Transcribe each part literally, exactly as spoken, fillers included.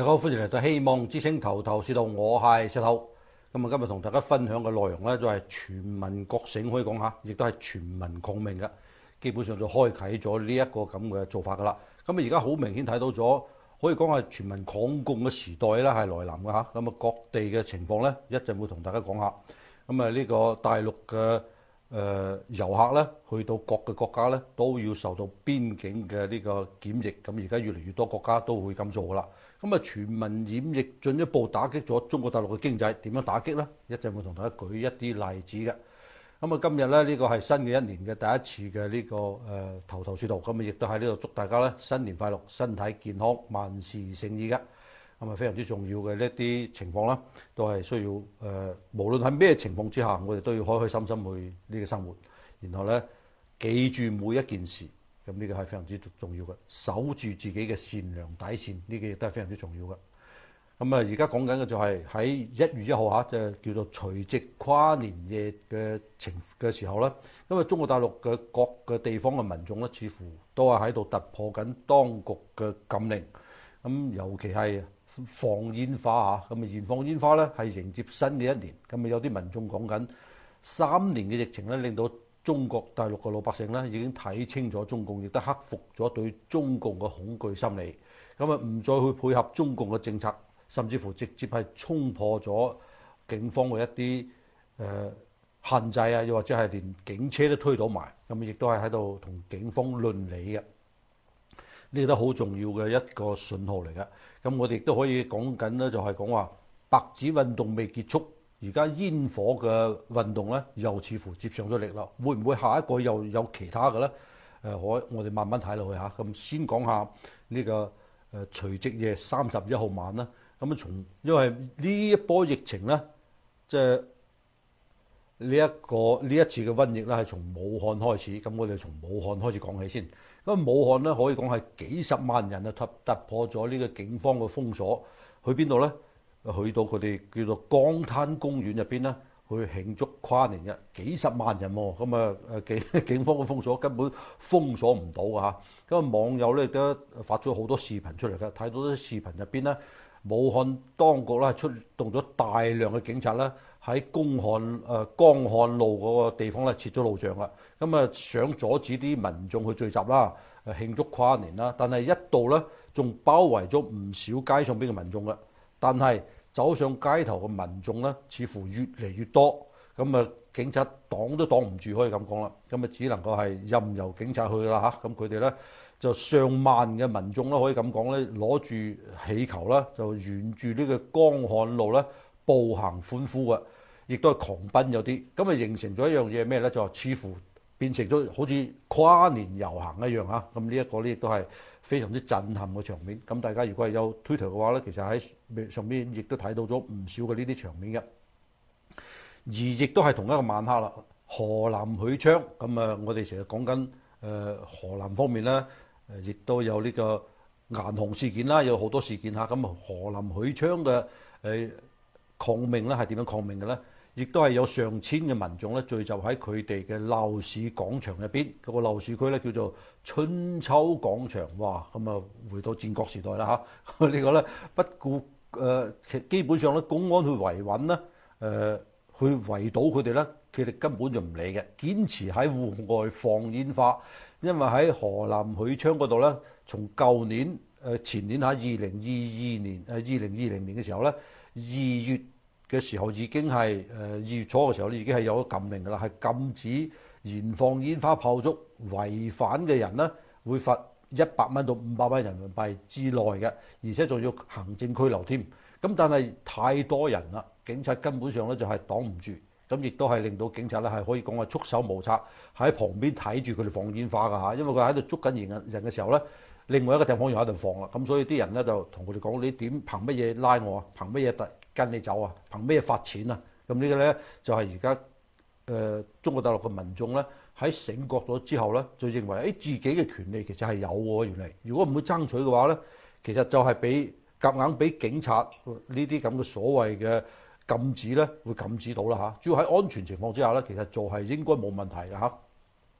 大家好，歡迎嚟到希望之聲頭頭是道，我係石頭。咁啊，今日同大家分享嘅內容咧，就係全民覺醒，可以講下，亦都係全民抗命嘅。基本上就開啟咗呢一個咁嘅做法噶啦。咁啊，而家好明顯睇到咗，可以講係全民抗共嘅時代咧，係來臨嘅嚇。咁啊，各地嘅情況咧，一陣會同大家講下。咁啊，呢個大陸嘅誒遊客咧，去到各個國家咧，都要受到邊境嘅呢個檢疫。咁而家越嚟越多國家都會咁做噶啦。咁啊，全民染疫進一步打擊咗中國大陸嘅經濟，點樣打擊呢？一陣會同大家舉一啲例子嘅。咁啊，今日咧呢個係新嘅一年嘅第一次嘅呢個誒頭頭是道，咁啊亦都喺呢度祝大家咧新年快樂、身體健康、萬事勝意嘅。咁啊，非常之重要嘅呢啲情況啦，都係需要誒，無論喺咩情況之下，我哋都要開開心心去呢個生活，然後咧記住每一件事。咁呢個係非常之重要嘅，守住自己嘅善良底線，呢個亦都係非常之重要嘅。咁啊，而家講緊嘅就係喺一月一號嚇，即係叫做除夕跨年夜嘅情嘅時候咧。因為中國大陸嘅各個地方嘅民眾咧，似乎都係喺度突破緊當局嘅禁令。咁尤其係放煙花嚇，咁啊燃放煙花咧係迎接新嘅一年。咁啊有啲民眾講緊三年嘅疫情咧，令到中國大陸嘅老百姓咧已經睇清咗中共，亦都克服咗對中共嘅恐懼心理。咁啊，唔再去配合中共嘅政策，甚至乎直接係衝破咗警方嘅一啲誒、呃、限制啊，又或者係連警車都推倒埋。咁亦都係喺度同警方論理嘅。呢個都好重要嘅一個信號嚟嘅。咁我哋亦都可以講緊咧，就係講話白紙運動未結束。而家煙火嘅運動咧，又似乎接上咗力啦。會唔會下一個又有其他嘅咧？誒，我我哋慢慢睇落去嚇。咁先講下呢個誒除夕夜三十一號晚啦。咁啊，從因為呢一波疫情咧，即係呢一個呢一次嘅瘟疫咧，係從武漢開始。咁我哋從武漢開始講起先。咁武漢咧可以講係幾十萬人啊突突破咗呢個警方嘅封鎖，去邊度咧？去到佢哋叫做江灘公園入邊咧，去慶祝跨年嘅幾十萬人喎。咁啊誒警警方嘅封鎖根本封鎖唔到啊！咁啊網友咧都發咗好多視頻出嚟嘅，睇到啲視頻入邊咧，武漢當局咧出動咗大量嘅警察咧，喺公漢誒江漢路嗰個地方咧設咗路障啦。咁啊想阻止啲民眾去聚集啦，誒慶祝跨年啦。但係一度咧仲包圍咗唔少街上邊嘅民眾嘅。但係走上街頭嘅民眾咧，似乎越嚟越多，咁啊警察擋都擋唔住，可以咁講啦。咁啊只能夠係任由警察去啦嚇。咁佢哋咧就上萬嘅民眾啦，可以咁講咧，攞住氣球啦，就沿住呢個江漢路咧步行歡呼嘅，亦都係狂奔有啲。咁啊形成咗一樣嘢咩咧？就似乎變成咗好似跨年遊行一樣嚇。咁呢一個咧亦都係非常之震撼嘅場面。咁大家如果係有 Twitter 嘅話咧，其實喺上邊亦都睇到咗唔少嘅呢啲場面嘅。而亦都係同一個晚黑啦，河南許昌咁啊，我哋成日講緊誒河南方面咧，誒亦都有呢個顏紅事件啦，有好多事件嚇。咁啊，河南許昌嘅誒抗命咧係點樣抗命嘅咧？亦都係有上千嘅民眾咧聚集喺佢哋嘅鬧市廣場入邊，嗰個鬧市區咧叫做春秋廣場。哇！咁啊回到戰國時代啦嚇，呢個咧不顧誒，其基本上咧公安去維穩咧，誒去圍堵佢哋咧，佢哋根本就唔理嘅，堅持喺戶外放煙花。因為喺河南許昌嗰度咧，從舊年誒前年嚇二零二二年誒二零二零年嘅時候咧，二月嘅時候已經係誒二月初嘅時候咧，已經係有咗禁令㗎啦，係禁止燃放煙花炮竹，違反嘅人咧會罰一百蚊到五百蚊人民幣之內嘅，而且仲要行政拘留添。咁但係太多人啦，警察根本上咧就係擋唔住，咁亦都係令到警察咧係可以講係束手無策，喺旁邊睇住佢哋放煙花㗎嚇，因為佢喺度捉緊人人嘅時候咧，另外一個地方又喺度放啦，咁所以啲人咧就同佢哋講：你點憑乜嘢拉我啊？憑乜嘢跟你走啊？憑咩罰錢啊？咁呢個咧就係而家誒中國大陸嘅民眾咧喺醒覺咗之後咧，就認為誒、哎、自己嘅權利其實係有喎。原嚟如果唔會爭取嘅話咧，其實就係俾夾硬俾警察呢啲咁嘅所謂嘅禁止咧，會禁止到啦嚇。主要喺安全情況之下咧，其實做係應該冇問題嘅嚇。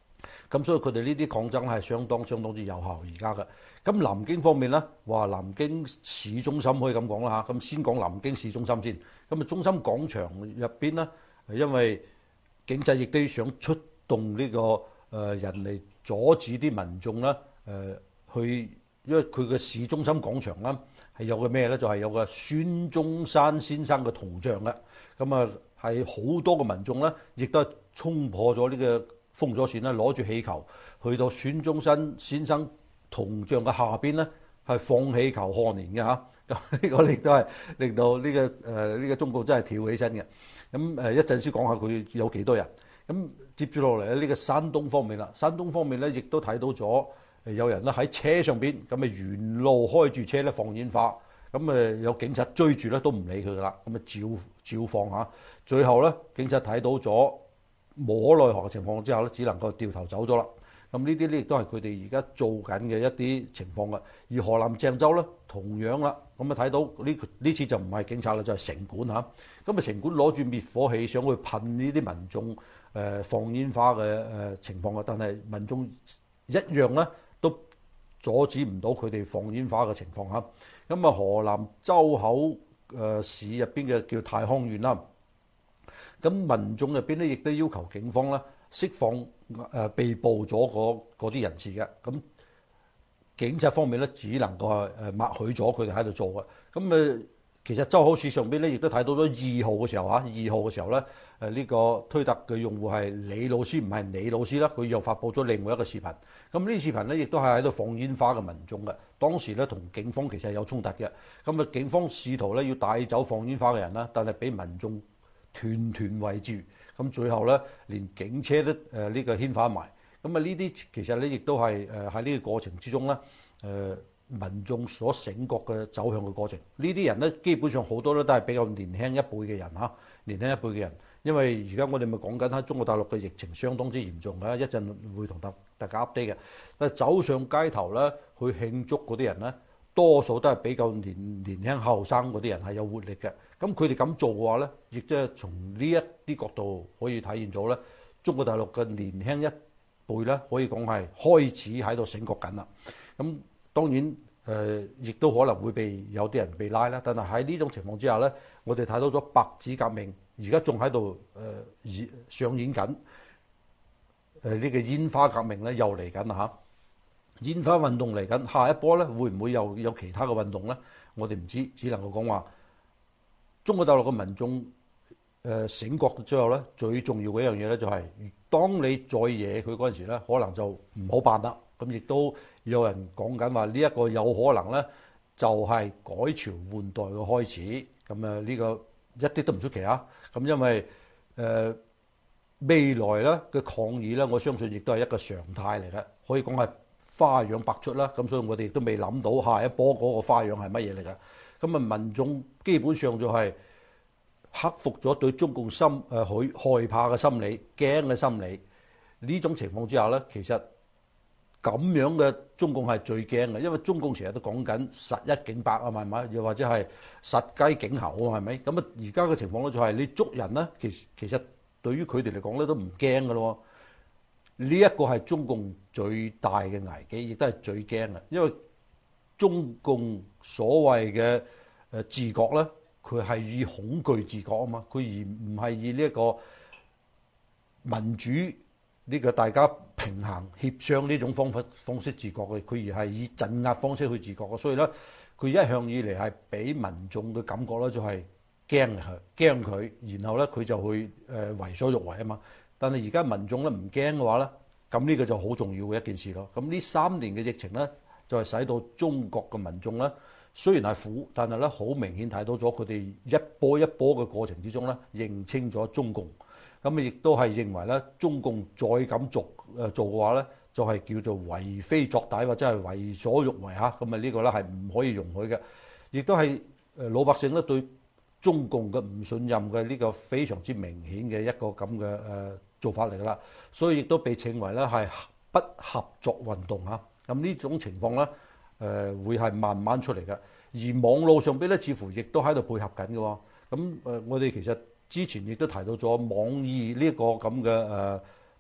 咁所以佢哋呢啲抗爭係相當相當之有效而家嘅。咁南京方面咧，話南京市中心可以咁講啦嚇。咁先講南京市中心先。咁啊，中心廣場入邊咧，因為警察亦都想出動呢個誒人嚟阻止啲民眾咧誒去，因為佢嘅市中心廣場咧係有個咩咧，就係有個孫中山先生嘅銅像嘅。咁啊係好多個民眾咧，亦都係衝破咗呢個封鎖線啦，攞住氣球去到孫中山先生銅像嘅下邊咧，係放氣球賀年嘅嚇。咁呢個亦都係令到呢個誒呢個中共真係跳起身嘅。咁誒一陣先講下佢有幾多人。咁接住落嚟咧，呢個山東方面啦，山東方面咧亦都睇到咗有人咧喺車上邊咁啊沿路開住車咧放煙花。咁誒有警察追住咧都唔理佢噶啦，咁啊照照放嚇。最後咧警察睇到咗無可奈何嘅情況之下咧，只能夠掉頭走咗啦。咁呢啲咧亦都係佢哋而家做緊嘅一啲情況嘅。而河南鄭州咧同樣啦，咁啊睇到呢呢次就唔係警察啦，就係城管嚇。咁啊城管攞住滅火器想去噴呢啲民眾誒放煙花嘅誒情況嘅，但係民眾一樣咧都阻止唔到佢哋放煙花嘅情況嚇。咁啊河南周口誒市入邊嘅叫太康縣啦，咁民眾入邊咧亦都要求警方咧釋放誒被捕咗嗰啲人士嘅。咁警察方面咧只能夠誒默許咗佢哋喺度做嘅。咁誒其實周口市上邊咧亦都睇到咗二號嘅時候嚇，二號嘅時候咧誒呢個推特嘅用戶係李老師，唔係李老師啦，佢又發布咗另外一個視頻。咁呢啲視頻咧亦都係喺度放煙花嘅民眾嘅。當時咧同警方其實係有衝突嘅。咁啊警方試圖咧要帶走放煙花嘅人啦，但係俾民眾團團圍住。咁最後咧連警車都誒呢個牽翻埋。咁啊呢啲其實咧亦都係誒喺呢個過程之中咧誒民眾所醒覺嘅走向嘅過程。呢啲人咧基本上好多咧都係比較年輕一輩嘅人嚇，年輕一輩嘅人。因為而家我哋咪講緊喺中國大陸嘅疫情相當之嚴重嘅，一陣會同大大家 update 嘅。但係走上街頭咧去慶祝嗰啲人咧，多數都係比較年年輕後生嗰啲人係有活力嘅。咁佢哋咁做嘅話咧，亦即係從呢一啲角度可以體現咗咧，中國大陸嘅年輕一輩咧可以講係開始喺度醒覺緊啦。咁當然誒，亦都可能會被有啲人被拉啦。但係喺呢種情況之下咧，我哋睇到咗白紙革命。而家仲喺度誒上演緊誒呢個煙花革命咧，又嚟緊啦嚇！煙花運動嚟緊，下一波咧會唔會又有其他嘅運動咧？我哋唔知，只能夠講話中國大陸嘅民眾誒醒覺之後咧，最重要嘅一樣嘢咧就係，當你再惹佢嗰陣時咧，可能就唔好辦啦。咁亦都有人講緊話呢一個有可能咧，就係改朝換代嘅開始。咁啊呢個一啲都唔出奇啊！咁因為誒、呃、未來咧嘅抗議咧，我相信亦都係一個常態嚟嘅，可以講係花樣百出啦。咁所以我哋亦都未諗到下一波嗰個花樣係乜嘢嚟嘅。咁啊，民眾基本上就係克服咗對中共心誒害害怕嘅心理、驚嘅心理。呢種情況之下咧，其實咁樣嘅中共係最驚嘅，因為中共成日都講緊實一警百啊，係咪？又或者係實雞警猴啊，係咪？咁啊，而家嘅情況咧就係你捉人咧，其實其實對於佢哋嚟講咧都唔驚嘅咯。呢一個係中共最大嘅危機，亦都係最驚嘅，因為中共所謂嘅誒治國咧，佢係以恐懼治國啊嘛，佢而唔係以呢一個民主。呢個大家平衡協商呢種方法方式治國嘅，佢而係以鎮壓方式去治國嘅，所以咧佢一向以嚟係俾民眾嘅感覺咧就係驚佢驚佢，然後咧佢就會誒為所欲為啊嘛。但係而家民眾咧唔驚嘅話咧，咁呢個就好重要嘅一件事咯。咁呢三年嘅疫情咧，就係使到中國嘅民眾咧雖然係苦，但係咧好明顯睇到咗佢哋一波一波嘅過程之中咧認清咗中共。咁啊，亦都係認為咧，中共再咁做誒做嘅話咧，就係、是、叫做為非作歹或者係為所欲為嚇。咁啊，呢個咧係唔可以容許嘅，亦都係誒老百姓咧對中共嘅唔信任嘅呢個非常之明顯嘅一個咁嘅誒做法嚟㗎啦。所以亦都被稱為咧係不合作運動嚇。咁呢種情況咧誒會係慢慢出嚟嘅，而網絡上邊咧似乎亦都喺度配合緊嘅喎。咁誒，我哋其實之前亦都提到咗網易呢個咁嘅誒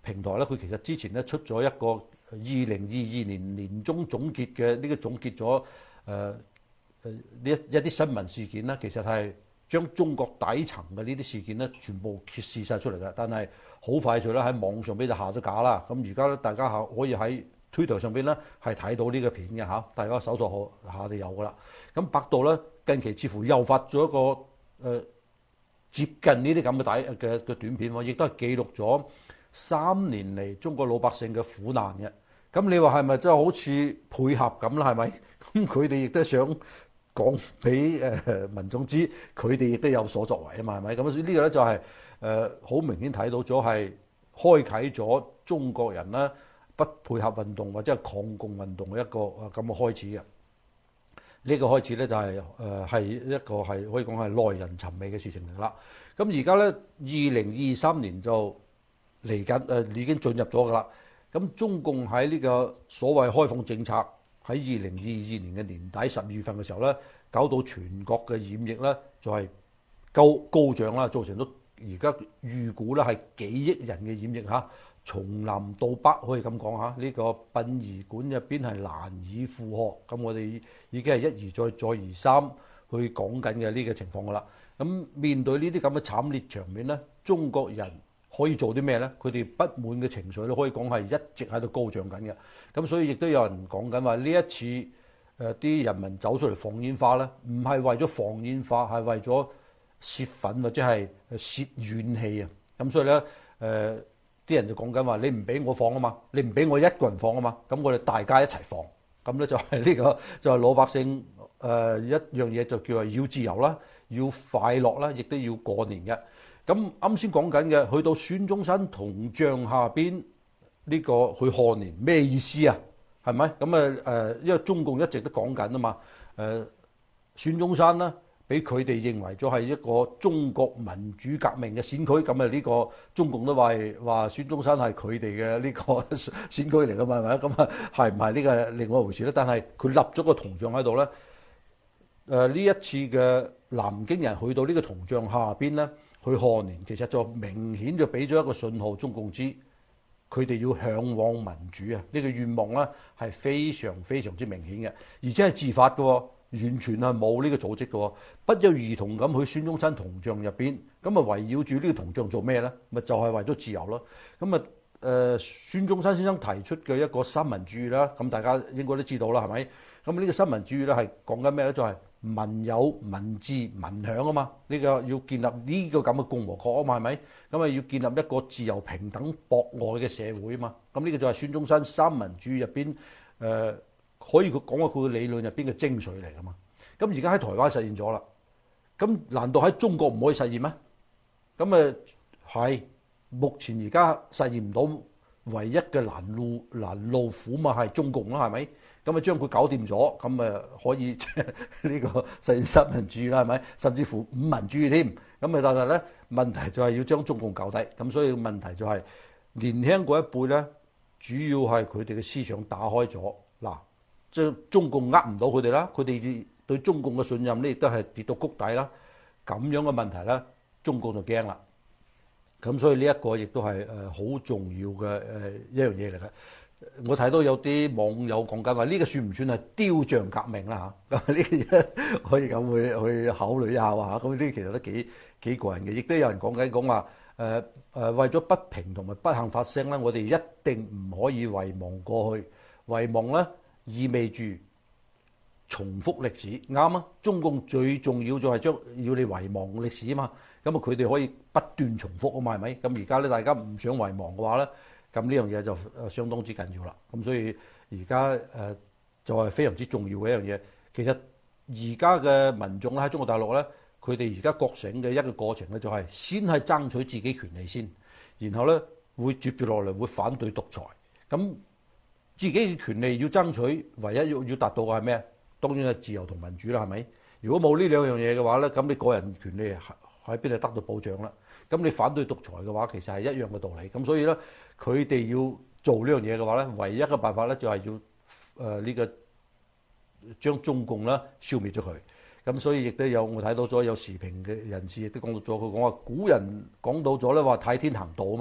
平台咧，佢其實之前咧出咗一個二零二二年年終總結嘅呢個總結咗誒誒呢一一啲新聞事件啦，其實係將中國底層嘅呢啲事件咧全部揭示晒出嚟嘅。但係好快脆啦，喺網上邊就下咗架啦。咁而家咧，大家可可以喺 Twitter 上邊咧係睇到呢個片嘅嚇，大家搜索下就有噶啦。咁百度咧近期似乎又發咗一個誒、呃、接近呢啲咁嘅底嘅嘅短片喎，亦都係記錄咗三年嚟中國老百姓嘅苦難嘅。咁你話係咪真係好似配合咁啦？係咪？咁佢哋亦都想講俾誒民眾知，佢哋亦都有所作為啊嘛，係咪？咁所以呢個咧就係誒好明顯睇到咗係開啟咗中國人咧不配合運動或者係抗共運動嘅一個咁嘅開始嘅。呢、這個開始咧就係誒係一個係可以講係耐人尋味嘅事情嚟啦。咁而家咧二零二三年就嚟緊誒已經進入咗噶啦。咁中共喺呢個所謂開放政策喺二零二二年嘅年底十二月份嘅時候咧，搞到全國嘅染疫咧就係高高漲啦，造成咗而家預估咧係幾億人嘅染疫嚇，從南到北可以咁講嚇，呢個殯儀館入邊係難以負荷。咁我哋已經係一而再再而三去講緊嘅呢個情況噶啦。咁面對呢啲咁嘅慘烈場面咧，中國人可以做啲咩咧？佢哋不滿嘅情緒咧，可以講係一直喺度高漲緊嘅。咁所以亦都有人講緊話，呢一次誒啲人民走出嚟放煙花咧，唔係為咗放煙花，係為咗泄憤或者係泄怨氣啊。咁所以咧誒啲人就講緊話，你唔俾我放啊嘛，你唔俾我一個人放啊嘛，咁我哋大家一齊放。咁咧就係呢個就係老百姓誒一樣嘢，就叫做要自由啦，要快樂啦，亦都要過年嘅。咁啱先講緊嘅，去到孫中山銅像下邊呢個去賀年，咩意思啊？係咪咁啊？誒，因為中共一直都講緊啊嘛。誒，孫中山咧，俾佢哋認為咗係一個中國民主革命嘅先驅。咁啊，呢個中共都話話孫中山係佢哋嘅呢個先驅嚟㗎嘛？係咪？咁啊，係唔係呢個另外一回事咧？但係佢立咗個銅像喺度咧。誒，呢一次嘅南京人去到呢個銅像下邊咧，去賀年，其實就明顯就俾咗一個信號，中共知佢哋要向往民主啊！呢個願望咧係非常非常之明顯嘅，而且係自發嘅，完全係冇呢個組織嘅，不約而同咁去孫中山銅像入邊，咁啊圍繞住呢個銅像做咩咧？咪就係為咗自由咯。咁啊誒，孫中山先生提出嘅一個三民主義啦，咁大家應該都知道啦，係咪？咁呢個三民主義咧係講緊咩咧？就係民有、民治、民享啊嘛！呢個要建立呢個咁嘅共和國啊嘛，係咪？咁啊要建立一個自由、平等、博愛嘅社會啊嘛！咁呢個就係孫中山三民主義入邊誒，可以佢講過佢嘅理論入邊嘅精髓嚟噶嘛。咁而家喺台灣實現咗啦，咁難道喺中國唔可以實現咩？咁啊係，目前而家實現唔到，唯一嘅攔路攔路虎嘛係中共啦，係咪？咁啊將佢搞掂咗，咁啊可以呢個實現三民主義啦，係咪？甚至乎五民主義添。咁啊但係咧問題就係要將中共搞低。咁所以問題就係年輕嗰一輩咧，主要係佢哋嘅思想打開咗。嗱，即係中共呃唔到佢哋啦，佢哋對中共嘅信任咧亦都係跌到谷底啦。咁樣嘅問題咧，中共就驚啦。咁所以呢一個亦都係誒好重要嘅誒一樣嘢嚟嘅。我睇到有啲網友講緊話，呢個算唔算係雕像革命啦嚇？咁呢個可以咁去去考慮一下喎嚇。咁呢啲其實都幾幾過癮嘅，亦都有人講緊講話誒誒，為咗不平同埋不幸發聲咧，我哋一定唔可以遺忘過去。遺忘咧意味住重複歷史，啱啊！中共最重要就係將要你遺忘歷史啊嘛。咁啊，佢哋可以不斷重複啊嘛，係咪？咁而家咧，大家唔想遺忘嘅話咧，咁呢樣嘢就誒相當之緊要啦。咁所以而家誒就係非常之重要嘅一樣嘢。其實而家嘅民眾咧喺中國大陸咧，佢哋而家覺醒嘅一個過程咧，就係先係爭取自己權利先，然後咧會接住落嚟會反對獨裁。咁自己嘅權利要爭取，唯一要要達到嘅係咩？當然係自由同民主啦，係咪？如果冇呢兩樣嘢嘅話咧，咁你個人權利喺邊度得到保障啦？咁你反對獨裁嘅話，其實係一樣嘅道理。咁所以咧，佢哋要做呢樣嘢嘅話咧，唯一嘅辦法咧就係要誒呢、呃這個將中共咧消滅咗佢。咁所以亦都有我睇到咗有時評嘅人士亦都講到咗，佢講話古人講到咗咧話替天行道啊嘛。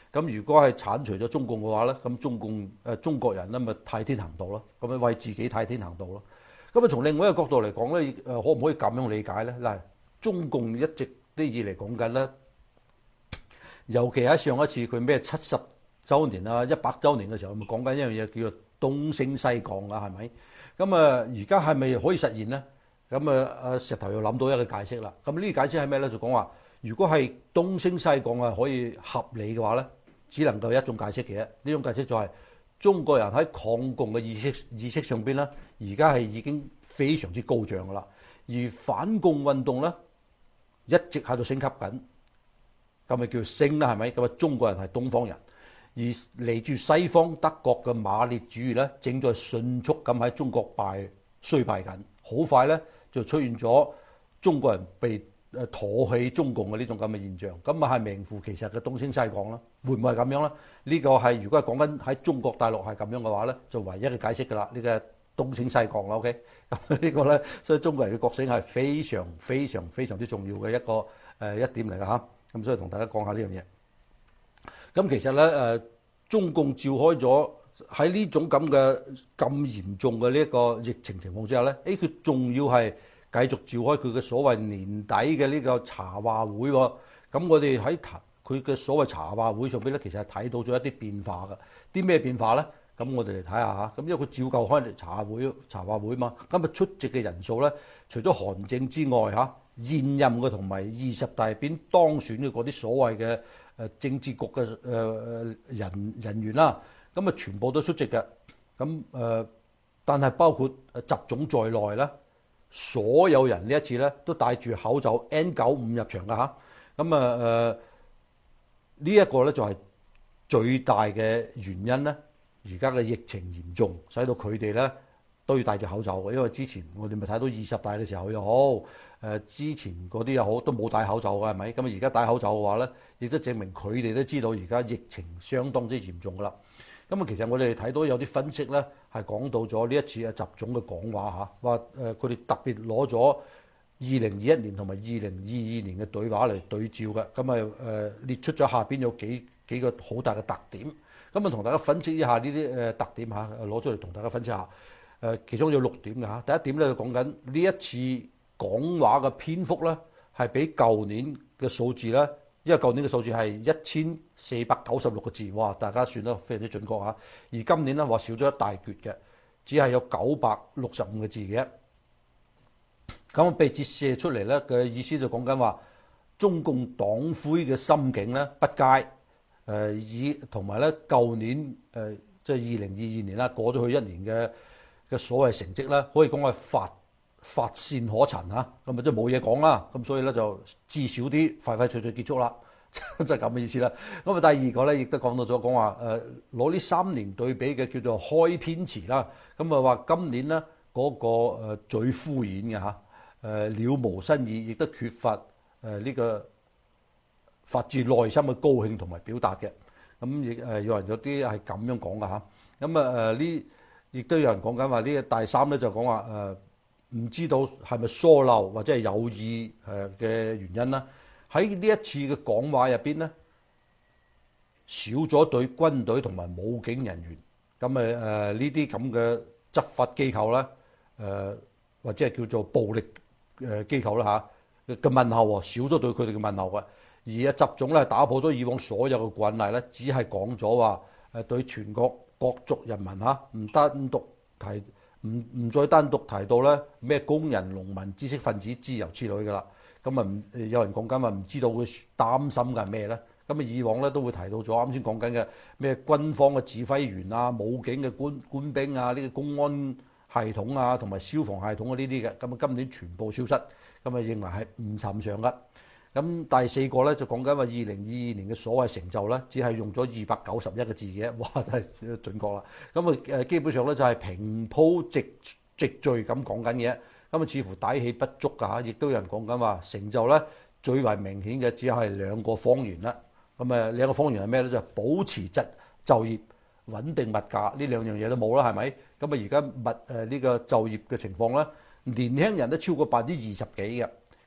咁如果係剷除咗中共嘅話咧，咁中共誒、呃、中國人咧咪替天行道咯，咁咪為自己替天行道咯。咁啊，從另外一個角度嚟講咧，誒可唔可以咁樣理解咧？嗱，中共一直啲以嚟講緊咧，尤其喺上一次佢咩七十週年啊、一百週年嘅時候，咪講緊一樣嘢叫做東升西降啊，係咪？咁啊，而家係咪可以實現咧？咁啊，阿石頭又諗到一個解釋啦。咁呢個解釋係咩咧？就講話，如果係東升西降啊，可以合理嘅話咧，只能夠一種解釋嘅。呢種解釋就係中國人喺抗共嘅意識意識上邊咧，而家係已經非常之高漲噶啦。而反共運動咧，一直喺度升級緊，咁咪叫升啦，係咪？咁啊，中國人係東方人，而嚟住西方德國嘅馬列主義咧，正在迅速咁喺中國敗衰敗緊，好快咧就出現咗中國人被誒唾棄中共嘅呢種咁嘅現象，咁啊係名副其實嘅東升西降啦。會唔會係咁樣咧？呢、這個係如果係講緊喺中國大陸係咁樣嘅話咧，就唯一嘅解釋㗎啦。呢、這個東升西降啦 ，OK。咁呢個咧，所以中國人嘅覺醒係非常非常非常之重要嘅一個誒一點嚟㗎嚇。咁所以同大家講下呢樣嘢。咁其實咧誒，中共召開咗喺呢種咁嘅咁嚴重嘅呢一個疫情情況之下咧，誒佢仲要係繼續召開佢嘅所謂年底嘅呢個茶話會喎。咁我哋喺佢嘅所謂茶話會上邊咧，其實係睇到咗一啲變化嘅。啲咩變化咧？咁我哋嚟睇下嚇。咁因為佢照舊開茶會茶話會嘛，咁啊出席嘅人數咧，除咗韓正之外嚇，現任嘅同埋二十大變當選嘅嗰啲所謂嘅誒政治局嘅誒誒人人員啦，咁啊全部都出席嘅。咁誒、呃，但係包括誒習總在內咧，所有人呢一次咧都戴住口罩 N 九五入場㗎嚇。咁啊誒呢一個咧就係最大嘅原因咧。而家嘅疫情嚴重，使到佢哋咧都要戴住口罩嘅，因為之前我哋咪睇到二十大嘅時候又好，誒之前嗰啲又好，都冇戴口罩嘅係咪？咁啊而家戴口罩嘅話咧，亦都證明佢哋都知道而家疫情相當之嚴重㗎啦。咁啊，其實我哋睇到有啲分析咧，係講到咗呢一次啊習總嘅講話嚇，話誒佢哋特別攞咗二零二一年同埋二零二二年嘅對話嚟對照嘅，咁啊誒列出咗下邊有幾幾個好大嘅特點。咁啊，同大家分析一下呢啲誒特點嚇，攞出嚟同大家分析下。誒，其中有六點嘅嚇。第一點咧，就講緊呢一次講話嘅篇幅咧，係比舊年嘅數字咧，因為舊年嘅數字係一千四百九十六個字，哇！大家算得非常之準確嚇。而今年咧話少咗一大橛嘅，只係有九百六十五個字嘅。咁被折射出嚟咧嘅意思就講緊話，中共黨魁嘅心境咧不佳。誒以同埋咧，舊年誒即係二零二二年啦，過咗去一年嘅嘅所謂成績咧，可以講係乏乏善可陳嚇，咁咪即係冇嘢講啦。咁所以咧就至少啲快快脆脆結束啦，就係咁嘅意思啦。咁啊，第二個咧亦都講到咗講話誒攞呢三年對比嘅叫做開篇詞啦。咁啊話今年咧嗰個誒最敷衍嘅嚇誒了無新意，亦都缺乏誒呢個發自內心嘅高興同埋表達嘅，咁亦誒有人有啲係咁樣講㗎嚇，咁啊誒呢亦都有人講緊話呢個第三咧就講話誒唔知道係咪疏漏或者係有意誒嘅原因啦。喺呢一次嘅講話入邊咧，少咗對軍隊同埋武警人員，咁誒誒呢啲咁嘅執法機構啦，誒或者係叫做暴力誒機構啦嚇嘅問候喎，少咗對佢哋嘅問候嘅。而啊習總咧打破咗以往所有嘅慣例咧，只係講咗話誒對全國各族人民嚇唔單獨提，唔唔再單獨提到咧咩工人、農民、知識分子、自由之類㗎啦。咁啊唔有人講緊話唔知道佢擔心嘅係咩咧？咁啊以往咧都會提到咗啱先講緊嘅咩軍方嘅指揮員啊、武警嘅官官兵啊、呢個公安系統啊同埋消防系統啊呢啲嘅。咁啊今年全部消失，咁啊認為係唔尋常㗎。咁第四個咧就講緊話二零二二年嘅所謂成就咧，只係用咗二百九十一個字嘅，哇！真係準確啦。咁啊誒基本上咧就係平鋪直直敍咁講緊嘢，咁啊似乎底氣不足㗎嚇。亦都有人講緊話成就咧最為明顯嘅只係兩個方言啦。咁啊兩個方言係咩咧？就係保持質就業、穩定物價呢兩樣嘢都冇啦，係咪？咁啊而家物誒呢個就業嘅情況咧，年輕人都超過百分之二十幾嘅。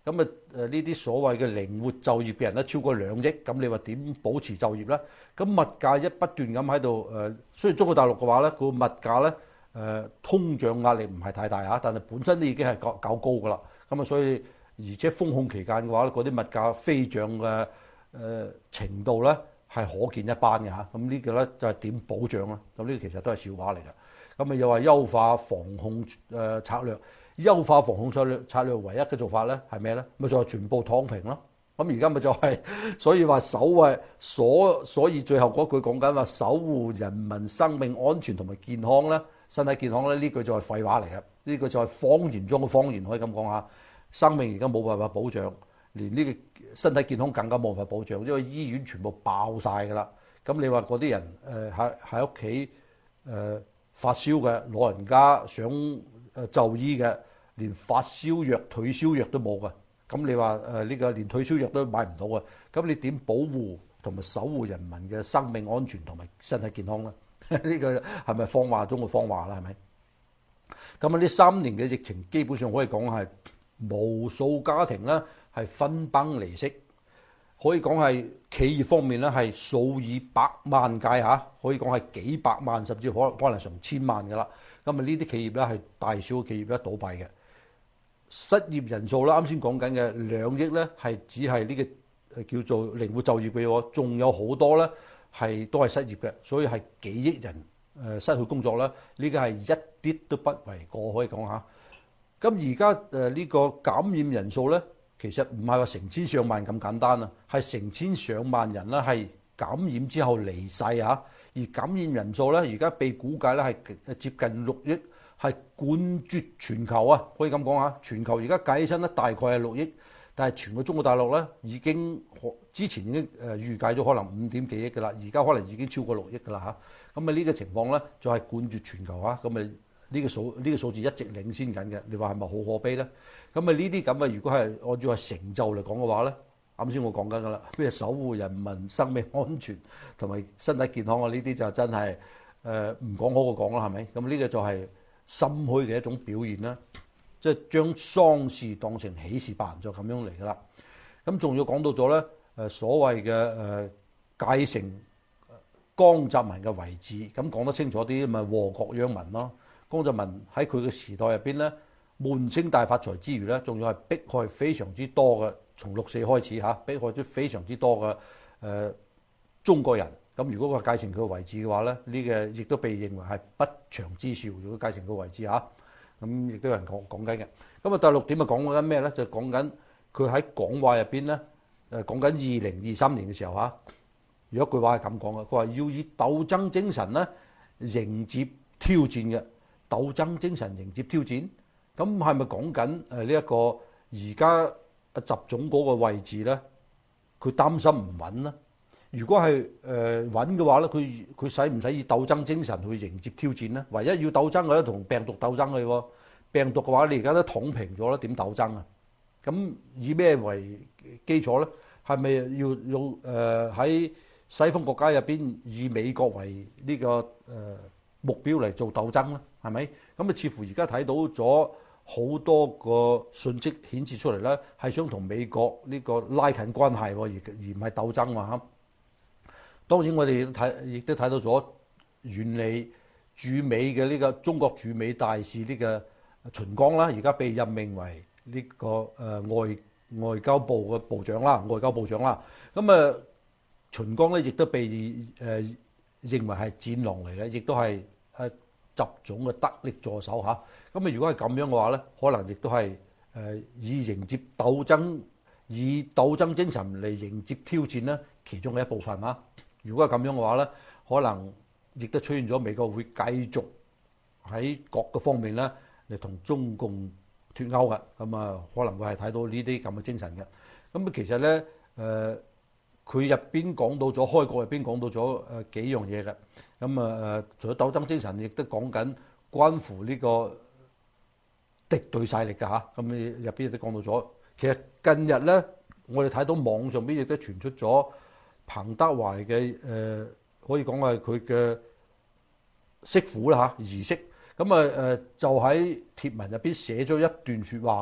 咁啊誒呢啲所謂嘅靈活就業嘅人咧超過兩億，咁你話點保持就業咧？咁物價一不斷咁喺度誒，雖然中國大陸嘅話咧，個物價咧誒通脹壓力唔係太大嚇，但係本身都已經係較較高噶啦。咁啊，所以而且封控期間嘅話咧，嗰啲物價飛漲嘅誒程度咧係可見一斑嘅嚇。咁呢個咧就係點保障啦？咁呢個其實都係笑話嚟嘅。咁啊又話優化防控誒策略。優化防控策略策略唯一嘅做法咧係咩咧？咪就係全部躺平咯。咁而家咪就係，所以話守衞所，所以最後嗰句講緊話守護人民生命安全同埋健康咧，身體健康咧，呢句就係廢話嚟嘅。呢個就係謊言中嘅謊言，可以咁講下。生命而家冇辦法保障，連呢個身體健康更加冇辦法保障，因為醫院全部爆晒㗎啦。咁你話嗰啲人誒喺喺屋企誒發燒嘅老人家想誒就醫嘅，連發燒藥、退燒藥都冇㗎。咁你話誒呢個連退燒藥都買唔到啊？咁你點保護同埋守護人民嘅生命安全同埋身體健康咧？呢個係咪謊話中嘅謊話啦？係咪？咁啊呢三年嘅疫情基本上可以講係無數家庭咧係分崩離析，可以講係企業方面咧係數以百萬計嚇，可以講係幾百萬甚至可可能成千萬㗎啦。咁啊呢啲企業咧係大小嘅企業咧倒閉嘅，失業人數啦，啱先講緊嘅兩億咧係只係呢個叫做靈活就業嘅喎，仲有好多咧係都係失業嘅，所以係幾億人誒失去工作啦。呢個係一啲都不為過，可以講下。咁而家誒呢個感染人數咧，其實唔係話成千上萬咁簡單啊，係成千上萬人啦係感染之後離世啊。而感染人數咧，而家被估計咧係接近六億，係冠絕全球啊！可以咁講下，全球而家計起身咧大概係六億，但係全個中國大陸咧已經之前已經誒預計咗可能五點幾億㗎啦，而家可能已經超過六億㗎啦嚇。咁啊呢個情況咧就係冠絕全球啊！咁啊呢個數呢個數字一直領先緊嘅，你話係咪好可悲咧？咁啊呢啲咁嘅如果係按照係成就嚟講嘅話咧？啱先我講緊㗎啦，咩守護人民生命安全同埋身體健康啊？呢啲就真係誒唔講好過講啦，係咪？咁呢個就係心虛嘅一種表現啦，即係將喪事當成喜事辦，就咁樣嚟㗎啦。咁仲要講到咗咧誒所謂嘅誒繼承江澤民嘅遺志，咁講得清楚啲咪禍國殃民咯。江澤民喺佢嘅時代入邊咧，悶聲大發財之餘咧，仲要係迫害非常之多嘅。從六四開始嚇，迫害咗非常之多嘅誒、呃、中國人。咁如果話繼承佢嘅遺志嘅話咧，呢、這個亦都被認為係不祥之兆。如果繼承佢遺志嚇，咁亦都有人講講緊嘅。咁啊第六點啊講緊咩咧？就講緊佢喺講話入邊咧，誒講緊二零二三年嘅時候嚇，有一句話係咁講嘅，佢話要以鬥爭精神咧迎接挑戰嘅。鬥爭精神迎接挑戰，咁係咪講緊誒呢一個而家？阿習總嗰個位置咧，佢擔心唔穩啦。如果係誒穩嘅話咧，佢佢使唔使以鬥爭精神去迎接挑戰咧？唯一要鬥爭嘅咧，同病毒鬥爭嘅喎。病毒嘅話，你而家都躺平咗啦，點鬥爭啊？咁以咩為基礎咧？係咪要用誒喺西方國家入邊以美國為呢個誒目標嚟做鬥爭咧？係咪？咁啊，似乎而家睇到咗。好多個訊息顯示出嚟咧，係想同美國呢個拉近關係，而而唔係鬥爭嘛嚇。當然我哋睇亦都睇到咗遠離駐美嘅呢個中國駐美大使呢個秦剛啦，而家被任命為呢個誒外外交部嘅部長啦，外交部長啦。咁啊，秦剛咧亦都被誒認為係戰狼嚟嘅，亦都係誒習總嘅得力助手嚇。咁啊，如果係咁樣嘅話咧，可能亦都係誒以迎接鬥爭，以鬥爭精神嚟迎接挑戰咧，其中嘅一部分啊。如果係咁樣嘅話咧，可能亦都出現咗美國會繼續喺各個方面咧嚟同中共脫鈎嘅。咁啊，可能會係睇到呢啲咁嘅精神嘅。咁啊，其實咧誒，佢入邊講到咗開國入邊講到咗誒幾樣嘢嘅。咁啊誒，除咗鬥爭精神，亦都講緊關乎呢個敵對勢力㗎嚇，咁你入邊亦都講到咗。其實近日咧，我哋睇到網上邊亦都傳出咗彭德懷嘅誒，可以講係佢嘅媳婦啦嚇儀式。咁啊誒，就喺貼文入邊寫咗一段説話㗎。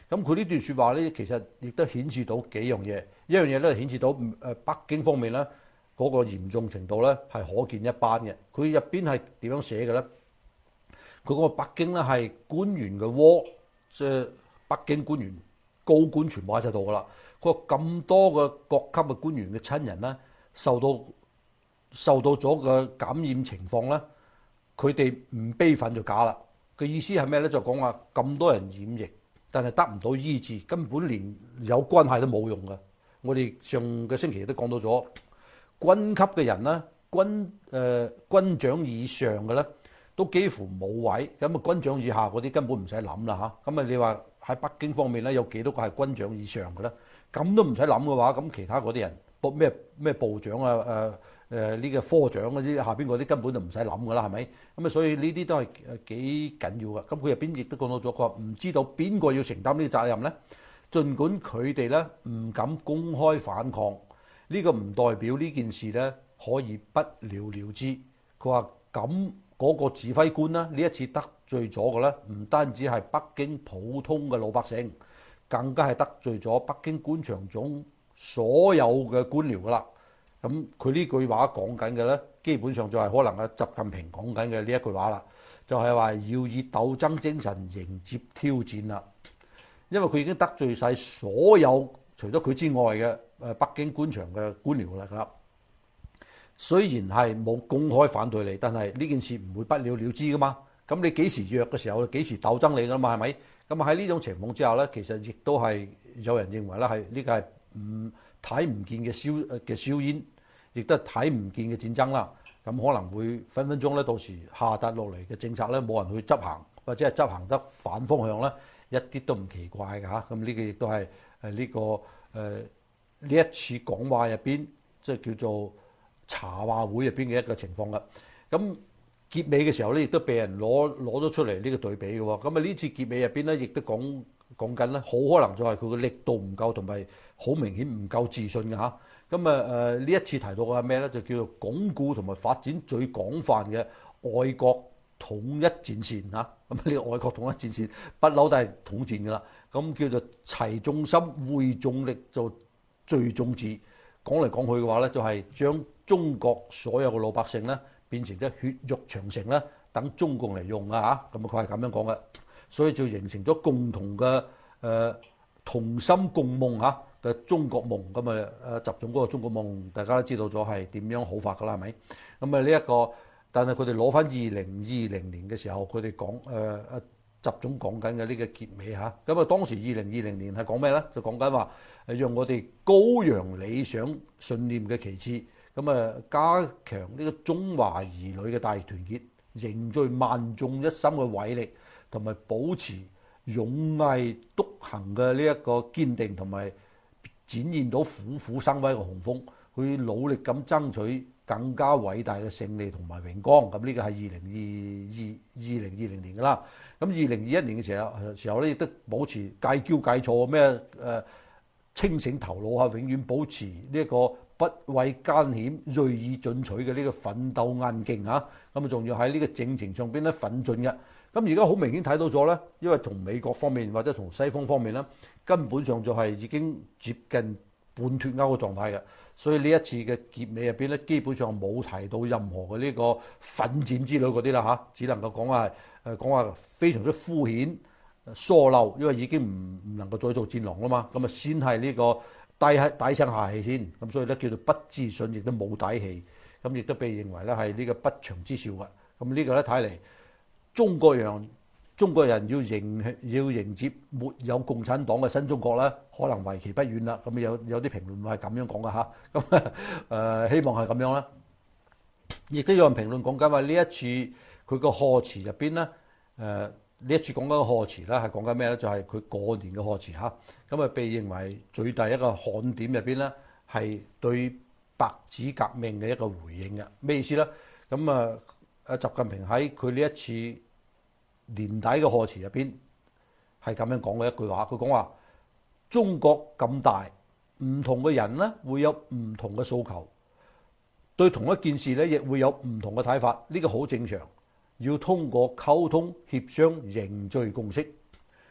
咁佢呢段説話咧，其實亦都顯示到幾樣嘢。一樣嘢咧顯示到誒北京方面咧嗰個嚴重程度咧係可見一斑嘅。佢入邊係點樣寫嘅咧？佢嗰個北京咧係官員嘅窩，即係北京官員高官全部喺晒度噶啦。佢話咁多個各級嘅官員嘅親人咧受到受到咗個感染情況咧，佢哋唔悲憤就假啦。嘅意思係咩咧？就講話咁多人染疫，但係得唔到醫治，根本連有關係都冇用嘅。我哋上個星期都講到咗，軍級嘅人咧，軍誒、呃、軍長以上嘅咧，都幾乎冇位。咁啊，軍長以下嗰啲根本唔使諗啦嚇。咁啊，你話喺北京方面咧，有幾多個係軍長以上嘅咧？咁都唔使諗嘅話，咁其他嗰啲人，部咩咩部長啊誒？呃誒呢個科長嗰啲下邊嗰啲根本就唔使諗噶啦，係咪？咁啊，所以呢啲都係誒幾緊要嘅。咁佢入邊亦都講到咗，佢話唔知道邊個要承擔呢個責任咧。儘管佢哋咧唔敢公開反抗，呢個唔代表呢件事咧可以不了了之。佢話咁嗰個指揮官咧，呢一次得罪咗嘅咧，唔單止係北京普通嘅老百姓，更加係得罪咗北京官場中所有嘅官僚噶啦。咁佢呢句話講緊嘅咧，基本上就係可能啊習近平講緊嘅呢一句話啦，就係話要以鬥爭精神迎接挑戰啦。因為佢已經得罪晒所有除咗佢之外嘅誒北京官場嘅官僚啦。雖然係冇公開反對你，但係呢件事唔會不了了之噶嘛。咁你幾時弱嘅時候，幾時鬥爭你噶嘛？係咪？咁喺呢種情況之下咧，其實亦都係有人認為咧係呢個係唔睇唔見嘅硝嘅硝煙。亦都係睇唔見嘅戰爭啦，咁可能會分分鐘咧，到時下達落嚟嘅政策咧，冇人去執行，或者係執行得反方向咧，一啲都唔奇怪㗎嚇。咁呢個亦都係誒呢個誒呢一次講話入邊，即係叫做茶話會入邊嘅一個情況㗎。咁結尾嘅時候咧，亦都被人攞攞咗出嚟呢個對比嘅喎。咁啊呢次結尾入邊咧，亦都講講緊咧，好可能就係佢嘅力度唔夠，同埋好明顯唔夠自信嘅嚇。咁啊誒呢一次提到嘅係咩咧？就叫做鞏固同埋發展最廣泛嘅愛國統一戰線嚇。咁呢個愛國統一戰線不嬲都係統戰㗎啦。咁叫做齊眾心、匯眾力就聚眾志。講嚟講去嘅話咧，就係將中國所有嘅老百姓咧變成咗血肉長城咧，等中共嚟用啊嚇。咁啊佢係咁樣講嘅，所以就形成咗共同嘅誒、呃、同心共夢嚇。嘅中國夢咁啊！誒習總嗰個中國夢，大家都知道咗係點樣好法㗎啦，係咪？咁啊呢一個，但係佢哋攞翻二零二零年嘅時候，佢哋講誒誒習總講緊嘅呢個結尾嚇。咁啊當時二零二零年係講咩咧？就講緊話誒讓我哋高揚理想信念嘅旗幟，咁啊加強呢個中華兒女嘅大團結，凝聚萬眾一心嘅偉力，同埋保持勇毅篤行嘅呢一個堅定同埋。展現到虎虎生威嘅雄風，去努力咁爭取更加偉大嘅勝利同埋榮光。咁呢個係二零二二二零二零年㗎啦。咁二零二一年嘅時候時候咧，亦都保持戒驕戒錯咩誒清醒頭腦啊，永遠保持呢一個不畏艱險、鋭意進取嘅呢個奮鬥韌勁啊。咁啊，仲要喺呢個政情上邊咧奮進嘅。咁而家好明顯睇到咗咧，因為同美國方面或者同西方方面咧，根本上就係已經接近半脫鈎嘅狀態嘅，所以呢一次嘅結尾入邊咧，基本上冇提到任何嘅呢個奮戰之類嗰啲啦嚇，只能夠講話誒講話非常之敷衍疏漏，因為已經唔唔能夠再做戰狼啦嘛，咁啊先係呢個低低聲下氣先，咁所以咧叫做不自信，亦都冇底氣，咁亦都被認為咧係呢個不祥之兆嘅，咁呢個咧睇嚟。中國人中國人要迎要迎接沒有共產黨嘅新中國咧，可能為期不遠啦。咁有有啲評論係咁樣講嘅嚇。咁誒希望係咁樣啦。亦都有人評論講緊話呢一次佢個賀詞入邊咧，誒呢一次講緊個賀詞咧係講緊咩咧？就係佢過年嘅賀詞嚇。咁啊被認為最大一個看點入邊咧係對白紙革命嘅一個回應嘅。咩意思咧？咁啊啊習近平喺佢呢一次年底嘅賀詞入邊係咁樣講嘅一句話，佢講話中國咁大，唔同嘅人咧會有唔同嘅訴求，對同一件事咧亦會有唔同嘅睇法，呢個好正常。要通過溝通協商凝聚共識。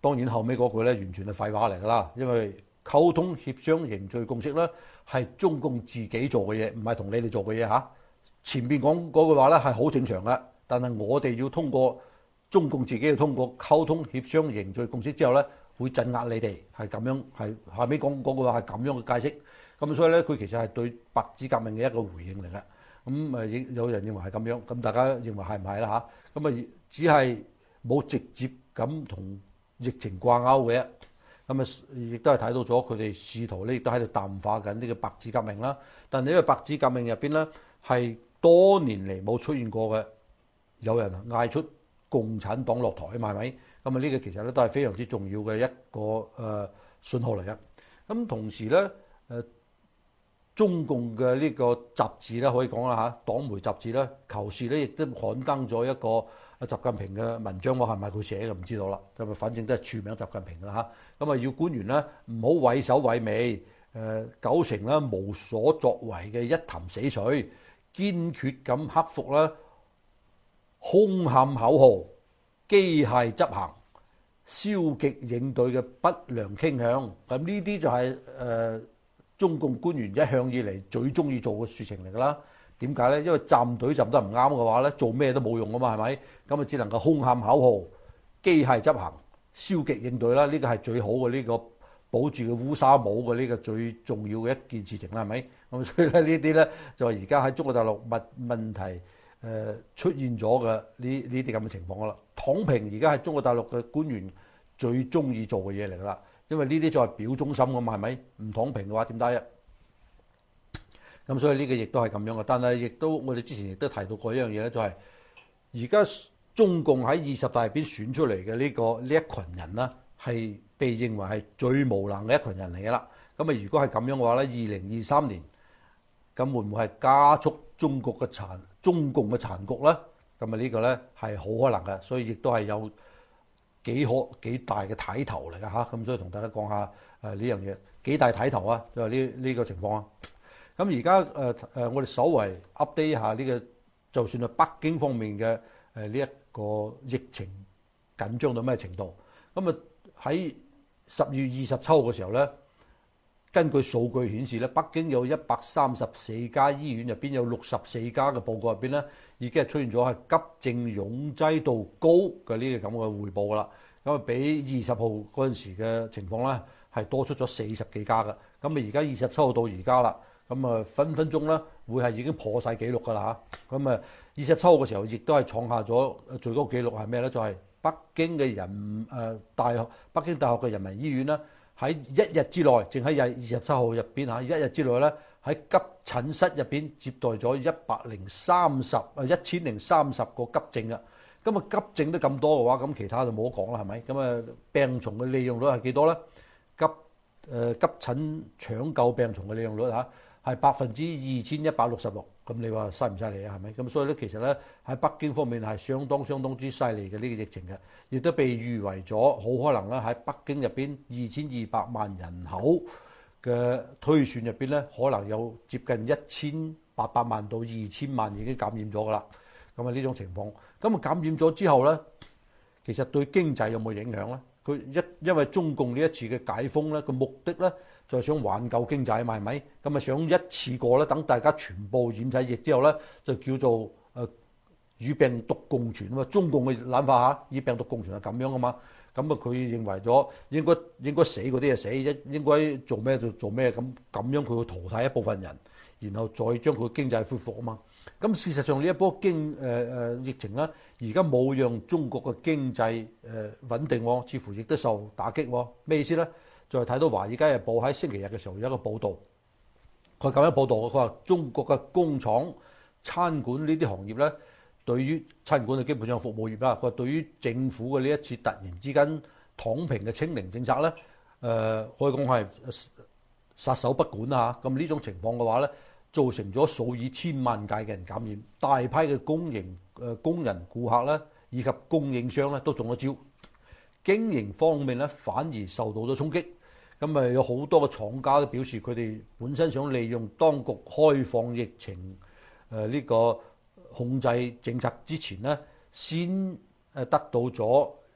當然後尾嗰句咧完全係廢話嚟㗎啦，因為溝通協商凝聚共識咧係中共自己做嘅嘢，唔係同你哋做嘅嘢嚇。前面講嗰句話咧係好正常嘅，但係我哋要通過中共自己要通過溝通協商凝聚共識之後咧，會鎮壓你哋，係咁樣，係後尾講嗰句話係咁樣嘅解釋。咁所以咧，佢其實係對白紙革命嘅一個回應嚟嘅。咁誒，有人認為係咁樣，咁大家認為係唔係啦嚇？咁啊，只係冇直接咁同疫情掛鈎嘅。咁啊，亦都係睇到咗佢哋試圖咧，亦都喺度淡化緊呢個白紙革命啦。但係因為白紙革命入邊咧，係多年嚟冇出現過嘅，有人嗌出共產黨落台啊嘛，係咪？咁啊，呢個其實咧都係非常之重要嘅一個誒信號嚟嘅。咁同時咧，誒中共嘅呢個雜誌咧，可以講啦嚇，黨媒雜誌咧，求是咧亦都刊登咗一個啊習近平嘅文章，我係咪佢寫嘅唔知道啦。咁啊，反正都係署名習近平㗎啦嚇。咁啊，要官員咧唔好畏首畏尾，誒九成咧無所作為嘅一潭死水，堅決咁克服啦空喊口號、機械執行、消極應對嘅不良傾向。咁呢啲就係、是、誒。呃中共官員一向以嚟最中意做嘅事情嚟㗎啦。點解咧？因為站隊站得唔啱嘅話咧，做咩都冇用啊嘛，係咪？咁啊，只能夠空喊口號、機械執行、消極應對啦。呢個係最好嘅呢、這個保住嘅烏紗帽嘅呢個最重要嘅一件事情啦，係咪？咁所以咧，呢啲咧就係而家喺中國大陸問問題誒出現咗嘅呢呢啲咁嘅情況啦。躺平而家係中國大陸嘅官員最中意做嘅嘢嚟㗎啦。因為呢啲就係表忠心㗎嘛，係咪？唔躺平嘅話點得啊？咁所以呢個亦都係咁樣嘅。但係亦都我哋之前亦都提到過一樣嘢咧，就係而家中共喺二十大入邊選出嚟嘅呢個呢一群人啦，係被認為係最無能嘅一群人嚟嘅啦。咁啊，如果係咁樣嘅話咧，二零二三年咁會唔會係加速中國嘅殘中共嘅殘局咧？咁啊，呢個咧係好可能嘅，所以亦都係有幾可幾大嘅睇頭嚟㗎嚇，咁所以同大家講下誒呢樣嘢幾大睇頭啊，就係呢呢個情況啊。咁而家誒誒，我哋稍微 update 下呢個，就算係北京方面嘅誒呢一個疫情緊張到咩程度？咁啊喺十月二十七號嘅時候咧，根據數據顯示咧，北京有一百三十四家醫院入邊有六十四家嘅報告入邊咧，已經係出現咗係急症擁擠度高嘅呢個咁嘅匯報㗎啦。咁啊，比二十號嗰陣時嘅情況咧係多出咗四十幾家㗎。咁啊，而家二十七號到而家啦，咁啊分分鐘咧會係已經破晒紀錄㗎啦嚇。咁啊，二十七號嘅時候亦都係創下咗最高紀錄係咩咧？就係、是、北京嘅人誒大學北京大學嘅人民醫院啦。喺一日之內，淨喺日二十七號入邊嚇，一日之內咧喺急診室入邊接待咗一百零三十啊一千零三十個急症啊。咁啊急症都咁多嘅話，咁其他就冇得講啦，係咪？咁啊病床嘅利用率係幾多咧？急誒、呃、急診搶救病床嘅利用率嚇係百分之二千一百六十六。咁你話犀唔犀利啊？係咪？咁所以咧，其實咧喺北京方面係相當相當之犀利嘅呢個疫情嘅，亦都被譽為咗好可能咧喺北京入邊二千二百萬人口嘅推算入邊咧，可能有接近一千八百萬到二千萬已經感染咗噶啦。咁啊呢種情況，咁啊感染咗之後咧，其實對經濟有冇影響咧？佢一因為中共呢一次嘅解封咧，個目的咧就係想挽救經濟啊嘛，係咪？咁啊想一次過咧，等大家全部染晒疫之後咧，就叫做誒與病毒共存啊嘛。中共嘅諗法嚇，與病毒共存係咁樣啊嘛。咁啊佢認為咗應該應該死嗰啲就死，應應該做咩就做咩，咁咁樣佢會淘汰一部分人，然後再將佢經濟恢復啊嘛。咁事實上呢一波經誒誒、呃、疫情咧，而家冇讓中國嘅經濟誒、呃、穩定喎，似乎亦都受打擊喎。咩意思咧？就係睇到《華爾街日報》喺星期日嘅時候有一個報導，佢咁樣報導，佢話中國嘅工廠、餐館呢啲行業咧，對於餐館就基本上服務業啦。佢話對於政府嘅呢一次突然之間躺平嘅清零政策咧，誒、呃、可以講係撒手不管啊。咁呢種情況嘅話咧，造成咗數以千萬計嘅人感染，大批嘅公營誒工人、顧客咧，以及供應商咧都中咗招，經營方面咧反而受到咗衝擊。咁咪有好多嘅廠家都表示，佢哋本身想利用當局開放疫情誒呢個控制政策之前咧，先誒得到咗誒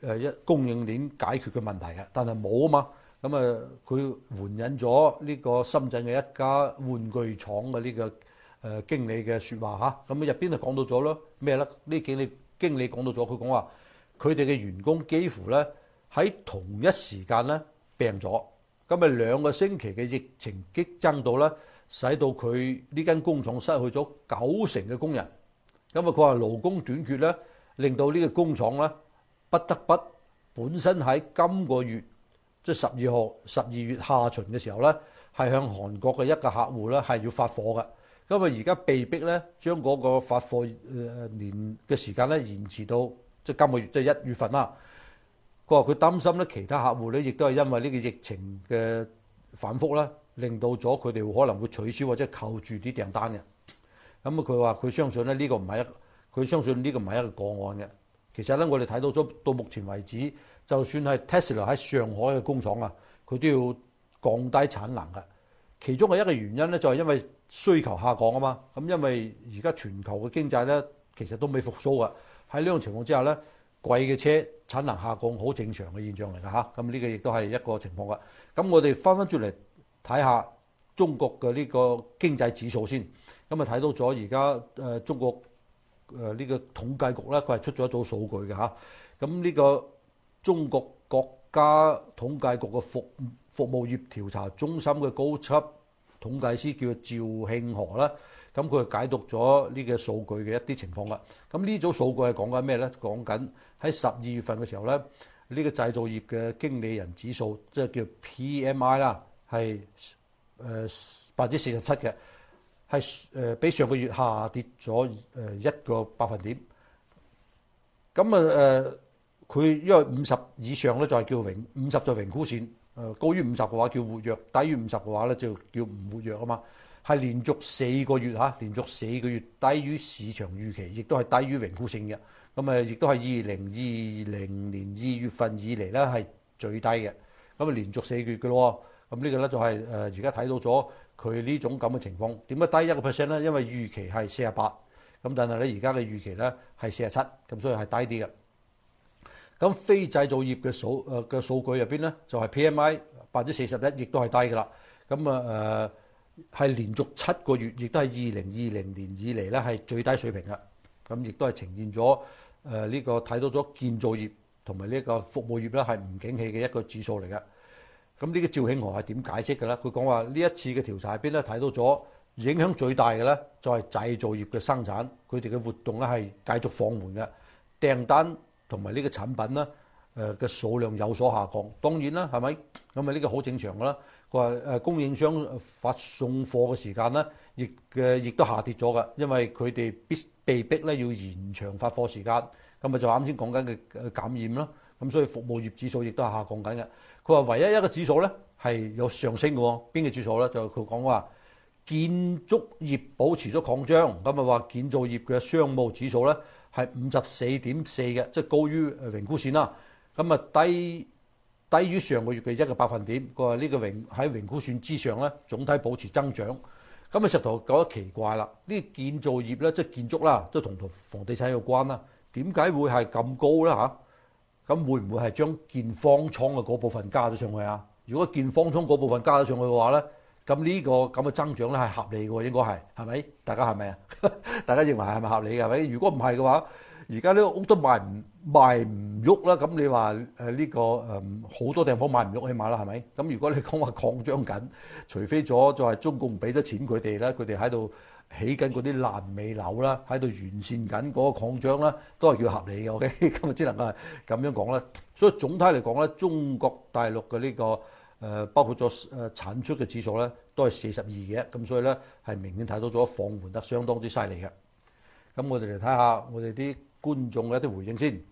誒一供應鏈解決嘅問題嘅，但係冇啊嘛。咁啊，佢援引咗呢個深圳嘅一家玩具廠嘅呢個誒經理嘅説話嚇，咁入邊就講到咗咯咩咧？呢經理經理講到咗，佢講話佢哋嘅員工幾乎咧喺同一時間咧病咗，咁啊兩個星期嘅疫情激增到咧，使到佢呢間工廠失去咗九成嘅工人。咁啊，佢話勞工短缺咧，令到呢個工廠咧不得不本身喺今個月即係十二號十二月下旬嘅時候咧，係向韓國嘅一個客戶咧係要發貨嘅。咁啊，而家被逼咧將嗰個發貨誒年嘅時間咧延遲到即係今個月即係一月份啦。佢話佢擔心咧，其他客戶咧亦都係因為呢個疫情嘅反覆咧，令到咗佢哋可能會取消或者扣住啲訂單嘅。咁啊，佢話佢相信咧呢個唔係一，佢相信呢個唔係一個個案嘅。其實咧，我哋睇到咗到目前為止，就算係 Tesla 喺上海嘅工廠啊，佢都要降低產能嘅。其中嘅一個原因咧，就係因為需求下降啊嘛。咁因為而家全球嘅經濟咧，其實都未復甦嘅。喺呢種情況之下咧，貴嘅車產能下降好正常嘅現象嚟㗎嚇。咁呢個亦都係一個情況㗎。咁我哋翻返轉嚟睇下中國嘅呢個經濟指數先。咁啊睇到咗而家誒中國誒呢個統計局咧，佢係出咗一組數據嘅嚇。咁呢個中國國家統計局嘅服服務業調查中心嘅高級統計師叫趙慶河啦。咁佢係解讀咗呢個數據嘅一啲情況啦。咁呢組數據係講緊咩咧？講緊喺十二月份嘅時候咧，呢個製造業嘅經理人指數，即係叫 P M I 啦，係誒百分之四十七嘅。係誒比上個月下跌咗誒一個百分點。咁啊誒，佢因為五十以上咧就係叫榮，五十就榮枯線，誒高於五十嘅話叫活躍，低於五十嘅話咧就叫唔活躍啊嘛。係連續四個月嚇，連續四個月低於市場預期，亦都係低於榮枯線嘅。咁啊，亦都係二零二零年二月份以嚟咧係最低嘅。咁啊，連續四個月嘅咯。咁呢個咧就係誒而家睇到咗佢呢種咁嘅情況。點解低一個 percent 咧？因為預期係四十八，咁但係咧而家嘅預期咧係四十七，咁所以係低啲嘅。咁非製造業嘅數誒嘅數據入邊咧，就係 P M I 百分之四十一，亦都係低㗎啦。咁啊誒係連續七個月，亦都係二零二零年以嚟咧係最低水平嘅。咁亦都係呈現咗誒呢個睇到咗建造業同埋呢個服務業咧係唔景氣嘅一個指數嚟嘅。咁呢個趙慶河係點解釋嘅咧？佢講話呢一次嘅調查入邊咧睇到咗影響最大嘅咧，就係製造業嘅生產，佢哋嘅活動咧係繼續放緩嘅，訂單同埋呢個產品咧誒嘅數量有所下降。當然啦，係咪？咁啊呢個好正常㗎啦。佢話誒供應商發送貨嘅時間咧，亦嘅亦都下跌咗㗎，因為佢哋必被逼咧要延長發貨時間。咁啊就啱先講緊嘅減染啦。咁所以服務業指數亦都係下降緊嘅。佢話唯一一個指數咧係有上升嘅喎，邊個指數咧？就佢講話建築業保持咗擴張，咁啊話建造業嘅商務指數咧係五十四點四嘅，即係高於榮枯線啦。咁啊低低於上個月嘅一個百分點。佢話呢個榮喺榮枯線之上咧，總體保持增長。咁啊石頭覺得奇怪啦，呢建造業咧即係建築啦，都同同房地產有關啦，點解會係咁高咧嚇？咁會唔會係將建方倉嘅嗰部分加咗上去啊？如果建方倉嗰部分加咗上去嘅話咧，咁呢個咁嘅增長咧係合理嘅喎，應該係係咪？大家係咪啊？大家認為係咪合理嘅？係咪？如果唔係嘅話，而家呢個屋都賣唔賣唔喐啦。咁你話誒呢個誒好多地方賣唔喐起碼啦，係咪？咁如果你講話擴張緊，除非咗就係中共唔俾得錢佢哋咧，佢哋喺度起緊嗰啲爛尾樓啦，喺度完善緊嗰個擴張啦，都係叫合理嘅。OK，咁啊只能夠係咁樣講啦。所以總體嚟講咧，中國大陸嘅呢個誒包括咗誒產出嘅指數咧，都係四十二嘅。咁所以咧係明顯睇到咗放緩得相當之犀利嘅。咁我哋嚟睇下我哋啲觀眾嘅一啲回應先。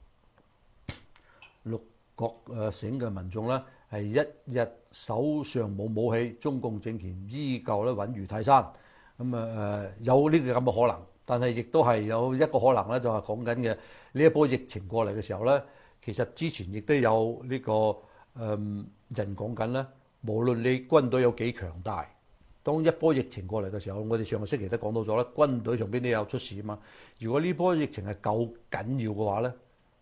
六國誒省嘅民眾咧係一日手上冇武器，中共政權依舊咧穩如泰山。咁啊誒有呢個咁嘅可能，但係亦都係有一個可能咧，就係講緊嘅呢一波疫情過嚟嘅時候咧，其實之前亦都有呢、這個誒、嗯、人講緊咧，無論你軍隊有幾強大，當一波疫情過嚟嘅時候，我哋上個星期都講到咗啦，軍隊上邊都有出事啊嘛。如果呢波疫情係夠緊要嘅話咧，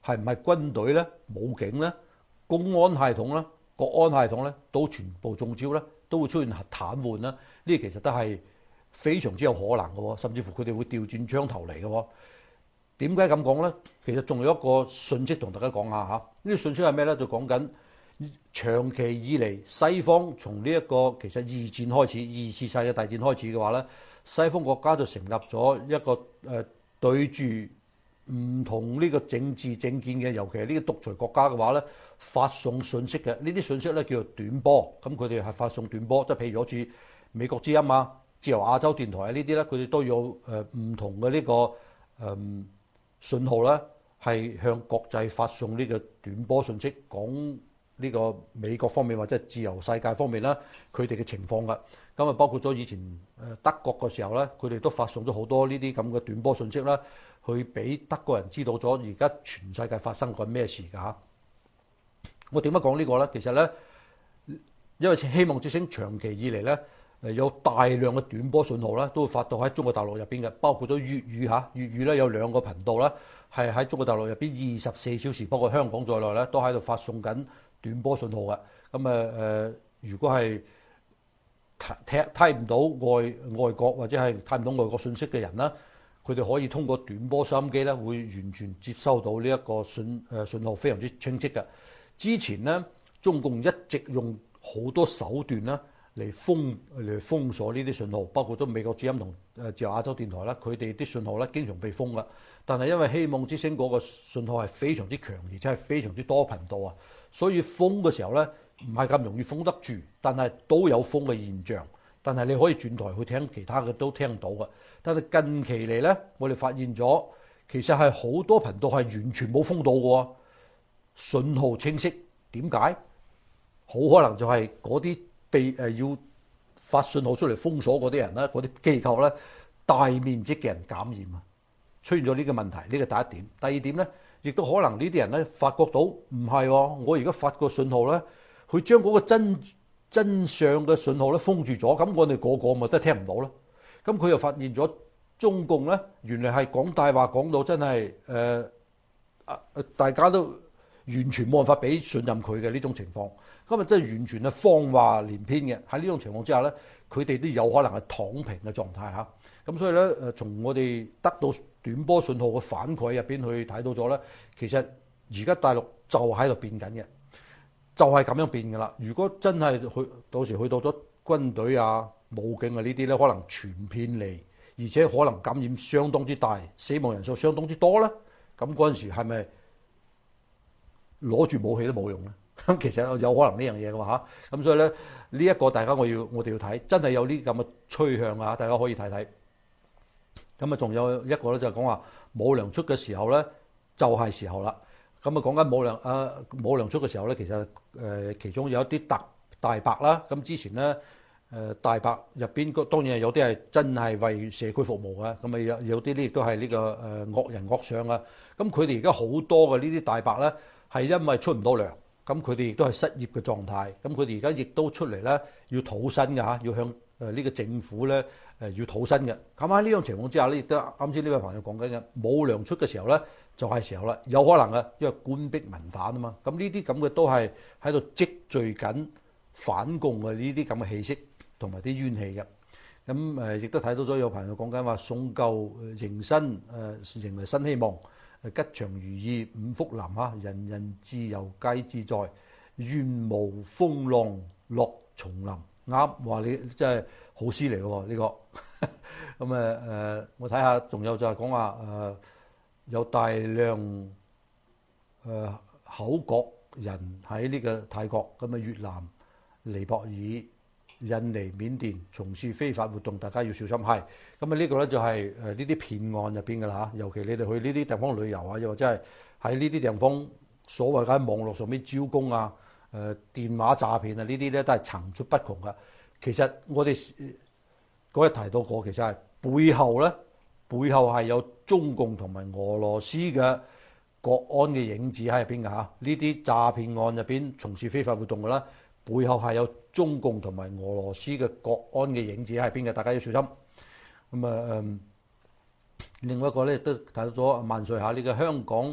係唔係軍隊咧、武警咧、公安系統咧、國安系統咧，都全部中招咧，都會出現癱瘓啦。呢啲其實都係非常之有可能嘅喎，甚至乎佢哋會調轉槍頭嚟嘅喎。點解咁講咧？其實仲有一個訊息同大家講下嚇。呢個訊息係咩咧？就講緊長期以嚟西方從呢一個其實二戰開始，二次世界大戰開始嘅話咧，西方國家就成立咗一個誒、呃、對住唔同呢個政治政見嘅，尤其係呢個獨裁國家嘅話咧，發送信息嘅。呢啲信息咧叫做短波，咁佢哋係發送短波，即係譬如好似美國之音啊、自由亞洲電台啊呢啲咧，佢哋都有誒唔、呃、同嘅呢、這個誒、呃、信號咧，係向國際發送呢個短波信息，講呢個美國方面或者自由世界方面啦，佢哋嘅情況㗎。咁啊，包括咗以前誒德國嘅時候咧，佢哋都發送咗好多呢啲咁嘅短波信息啦，去俾德國人知道咗而家全世界發生緊咩事㗎嚇。我點解講呢個咧？其實咧，因為希望之星長期以嚟咧，誒有大量嘅短波信號啦，都會發到喺中國大陸入邊嘅，包括咗粵語嚇，粵語咧有兩個頻道啦，係喺中國大陸入邊二十四小時，包括香港在內咧，都喺度發送緊短波信號嘅。咁啊誒，如果係睇睇唔到外外國或者係睇唔到外國信息嘅人啦，佢哋可以通過短波收音機咧，會完全接收到呢一個信誒信號，非常之清晰嘅。之前咧，中共一直用好多手段啦嚟封嚟封鎖呢啲信號，包括咗美國之音同誒自由亞洲電台啦，佢哋啲信號咧經常被封㗎。但係因為希望之星嗰個信號係非常之強，而且係非常之多頻道啊，所以封嘅時候咧唔係咁容易封得住，但係都有封嘅現象。但係你可以轉台去聽其他嘅都聽到嘅。但係近期嚟咧，我哋發現咗其實係好多頻道係完全冇封到嘅，信號清晰。點解？好可能就係嗰啲被誒要發信號出嚟封鎖嗰啲人咧，嗰啲機構咧大面積嘅人感染啊，出現咗呢個問題。呢個第一點。第二點咧，亦都可能呢啲人咧發覺到唔係喎，我而家發個信號咧，佢將嗰個真真相嘅信號咧封住咗，咁我哋個個咪都聽唔到咯。咁佢又發現咗中共咧，原來係講大話講到真係誒啊！大家都完全冇辦法俾信任佢嘅呢種情況，咁啊真係完全係謊話連篇嘅。喺呢種情況之下咧，佢哋都有可能係躺平嘅狀態嚇。咁所以咧誒，從我哋得到短波信號嘅反饋入邊去睇到咗咧，其實而家大陸就喺度變緊嘅，就係咁樣變㗎啦。如果真係去到時去到咗軍隊啊、武警啊呢啲咧，可能傳遍嚟，而且可能感染相當之大，死亡人數相當之多咧。咁嗰陣時係咪攞住武器都冇用咧？咁其實有可能呢樣嘢嘅話嚇。咁所以咧呢一個大家我要我哋要睇，真係有呢咁嘅趨向啊！大家可以睇睇。咁啊，仲有一個咧就係講話冇糧出嘅時候咧，就係時候啦。咁啊，講緊冇糧啊冇糧出嘅時候咧，其實誒其中有一啲特大白啦。咁之前咧誒大白入邊，當然係有啲係真係為社區服務嘅。咁啊有有啲咧亦都係呢個誒惡人惡相啊。咁佢哋而家好多嘅呢啲大白咧，係因為出唔到糧，咁佢哋亦都係失業嘅狀態。咁佢哋而家亦都出嚟咧，要討薪嘅嚇，要向誒呢個政府咧誒要討薪嘅。咁喺呢種情況之下咧，亦都啱先呢位朋友講緊嘅冇糧出嘅時候咧，就係時候啦，有可能嘅，因為官逼民反啊嘛。咁呢啲咁嘅都係喺度積聚緊反共嘅呢啲咁嘅氣息同埋啲冤氣嘅。咁誒亦都睇到咗有朋友講緊話送舊迎新誒迎來新希望。吉祥如意五福臨嚇，人人自由皆自在，願無風浪落叢林。啱，話你真係好詩嚟嘅喎呢個。咁誒誒，我睇下，仲有就係講話誒有大量誒、呃、口角人喺呢個泰國，咁啊越南、尼泊爾、印尼、緬甸從事非法活動，大家要小心。係咁啊，呢個咧就係誒呢啲騙案入邊㗎啦嚇。尤其你哋去呢啲地方旅遊啊，又或者係喺呢啲地方所謂喺網絡上面招工啊、誒、呃、電話詐騙啊，呢啲咧都係層出不窮㗎。其實我哋嗰日提到過，其實係背後咧，背後係有中共同埋俄羅斯嘅國安嘅影子喺入邊㗎嚇。呢啲詐騙案入邊從事非法活動㗎啦，背後係有中共同埋俄羅斯嘅國安嘅影子喺邊嘅，大家要小心。咁啊，另外一個咧都睇到咗萬歲下呢個香港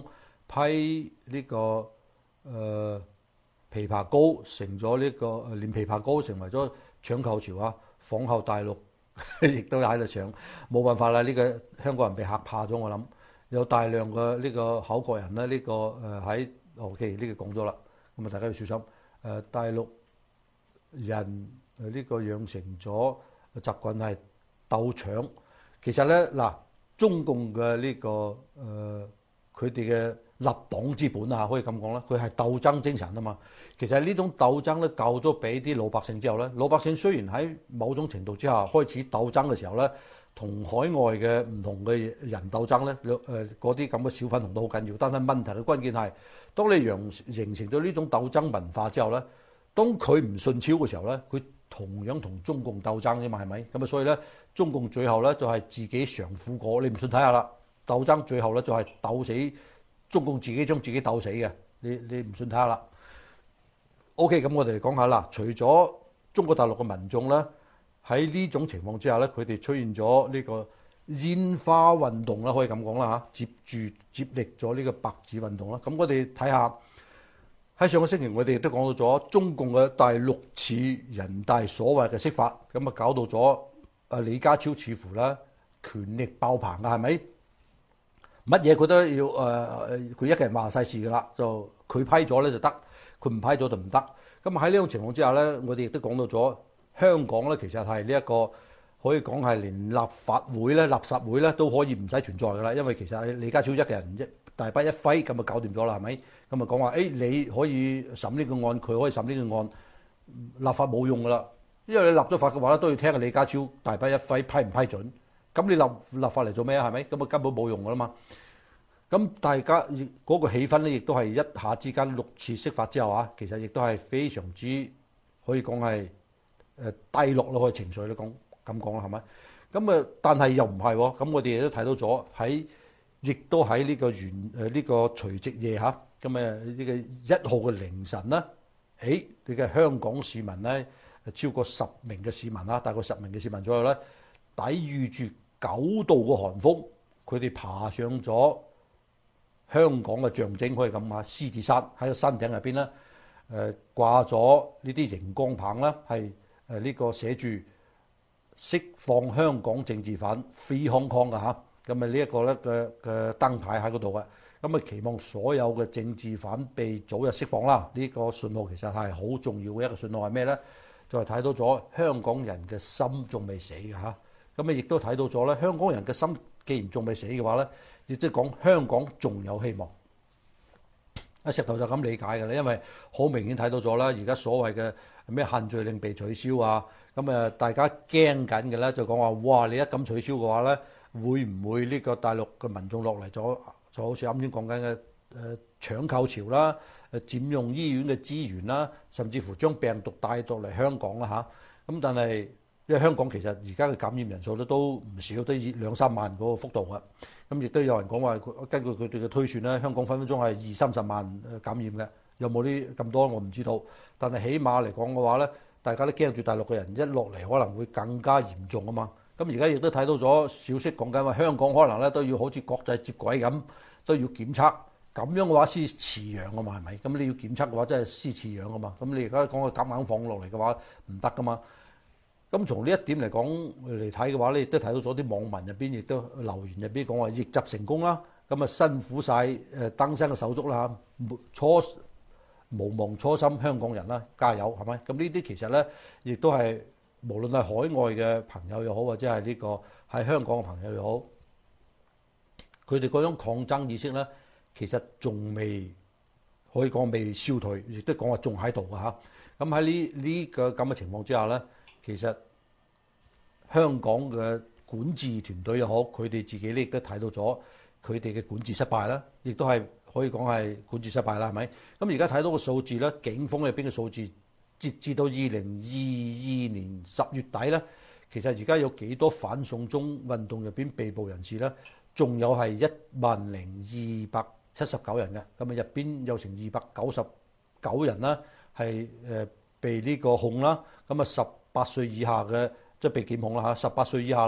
批呢、這個誒、呃、枇杷膏成咗呢、這個誒連枇杷膏成為咗搶購潮啊！仿效大陸亦都喺度搶，冇辦法啦！呢、這個香港人被嚇怕咗，我諗有大量嘅呢個口國人咧，呢、這個誒喺 OK 呢個講咗啦，咁啊大家要小心誒、呃、大陸人誒呢個養成咗習慣係鬥搶，其實咧嗱，中共嘅呢、這個誒佢哋嘅立黨之本啊，可以咁講啦，佢係鬥爭精神啊嘛。其實呢種鬥爭咧，教咗俾啲老百姓之後咧，老百姓雖然喺某種程度之下開始鬥爭嘅時候咧，同海外嘅唔同嘅人鬥爭咧，誒嗰啲咁嘅小粉紅都好緊要。但係問題嘅關鍵係，當你養形成咗呢種鬥爭文化之後咧，當佢唔順超嘅時候咧，佢同樣同中共鬥爭啫嘛，係咪？咁啊，所以咧，中共最後咧就係自己嘗苦果。你唔信睇下啦，鬥爭最後咧就係鬥死中共自己將自己鬥死嘅。你你唔信睇下啦。O.K. 咁我哋嚟講下啦。除咗中國大陸嘅民眾咧，喺呢種情況之下咧，佢哋出現咗呢個煙花運動啦，可以咁講啦嚇，接住接力咗呢個白紙運動啦。咁我哋睇下喺上個星期，我哋亦都講到咗中共嘅第六次人大所謂嘅釋法，咁啊搞到咗啊李家超似乎咧權力爆棚㗎，係咪？乜嘢佢都要誒，佢、呃、一個人話晒事㗎啦，就佢批咗咧就得。佢唔批咗就唔得，咁喺呢種情況之下咧，我哋亦都講到咗香港咧，其實係呢一個可以講係連立法會咧、垃圾會咧都可以唔使存在噶啦，因為其實李家超一個人一大筆一揮咁就搞掂咗啦，係咪？咁啊講話誒，你可以審呢個案，佢可以審呢個案，立法冇用噶啦，因為你立咗法嘅話咧，都要聽李家超大筆一揮批唔批准，咁你立立法嚟做咩啊？係咪？咁啊根本冇用噶啦嘛。咁大家嗰個氣氛咧，亦都係一下之間六次釋法之後啊，其實亦都係非常之可以講係誒低落咯，個情緒咧講咁講啦，係咪？咁啊，但係又唔係喎。咁我哋亦都睇到咗喺，亦都喺呢個元誒呢個除夕夜嚇，咁誒呢個一號嘅凌晨啦，誒你嘅香港市民咧超過十名嘅市民啦，大概十名嘅市民左右咧，抵禦住九度嘅寒風，佢哋爬上咗香港嘅象徵，可以咁啊，獅子山喺個山頂入邊咧，誒掛咗呢啲熒光棒啦，係誒呢個寫住釋放香港政治犯 Free Hong Kong 嘅嚇，咁啊呢一個咧嘅嘅燈牌喺嗰度嘅，咁啊期望所有嘅政治犯被早日釋放啦。呢個信號其實係好重要嘅一個信號係咩咧？就係睇到咗香港人嘅心仲未死嘅嚇，咁啊亦都睇到咗咧，香港人嘅心既然仲未死嘅話咧，亦即係講香港仲有希望。阿石頭就咁理解嘅啦，因為好明顯睇到咗啦，而家所謂嘅咩限聚令被取消啊，咁誒大家驚緊嘅咧，就講話哇，你一咁取消嘅話咧，會唔會呢個大陸嘅民眾落嚟咗，就好似啱先講緊嘅誒搶購潮啦，誒佔用醫院嘅資源啦，甚至乎將病毒帶到嚟香港啦嚇。咁但係因為香港其實而家嘅感染人數咧都唔少，都兩三萬嗰個幅度嘅。咁亦都有人講話，根據佢哋嘅推算咧，香港分分鐘係二三十萬感染嘅，有冇啲咁多我唔知道。但係起碼嚟講嘅話咧，大家都驚住大陸嘅人一落嚟可能會更加嚴重啊嘛。咁而家亦都睇到咗消息講緊話，香港可能咧都要好似國際接軌咁，都要檢測。咁樣嘅話先似樣啊嘛，係咪？咁你要檢測嘅話，真係先似樣啊嘛。咁你而家講個夾硬放落嚟嘅話，唔得噶嘛。咁從呢一點嚟講嚟睇嘅話咧，亦都睇到咗啲網民入邊，亦都留言入邊講話逆襲成功啦。咁啊辛苦晒誒登山嘅手足啦嚇，初無忘初心香港人啦，加油係咪？咁呢啲其實咧，亦都係無論係海外嘅朋友又好，或者係呢個喺香港嘅朋友又好，佢哋嗰種抗爭意識咧，其實仲未可以講未消退，亦都講話仲喺度嘅嚇。咁喺呢呢個咁嘅情況之下咧，其實香港嘅管治團隊又好，佢哋自己咧亦都睇到咗佢哋嘅管治失敗啦，亦都係可以講係管治失敗啦，係咪？咁而家睇到個數字咧，警方入邊嘅數字，截至到二零二二年十月底咧，其實而家有幾多反送中運動入邊被捕人士咧？仲有係一萬零二百七十九人嘅，咁啊入邊有成二百九十九人啦，係誒被呢個控啦，咁啊十八歲以下嘅即係被檢控啦嚇，十八歲以下咧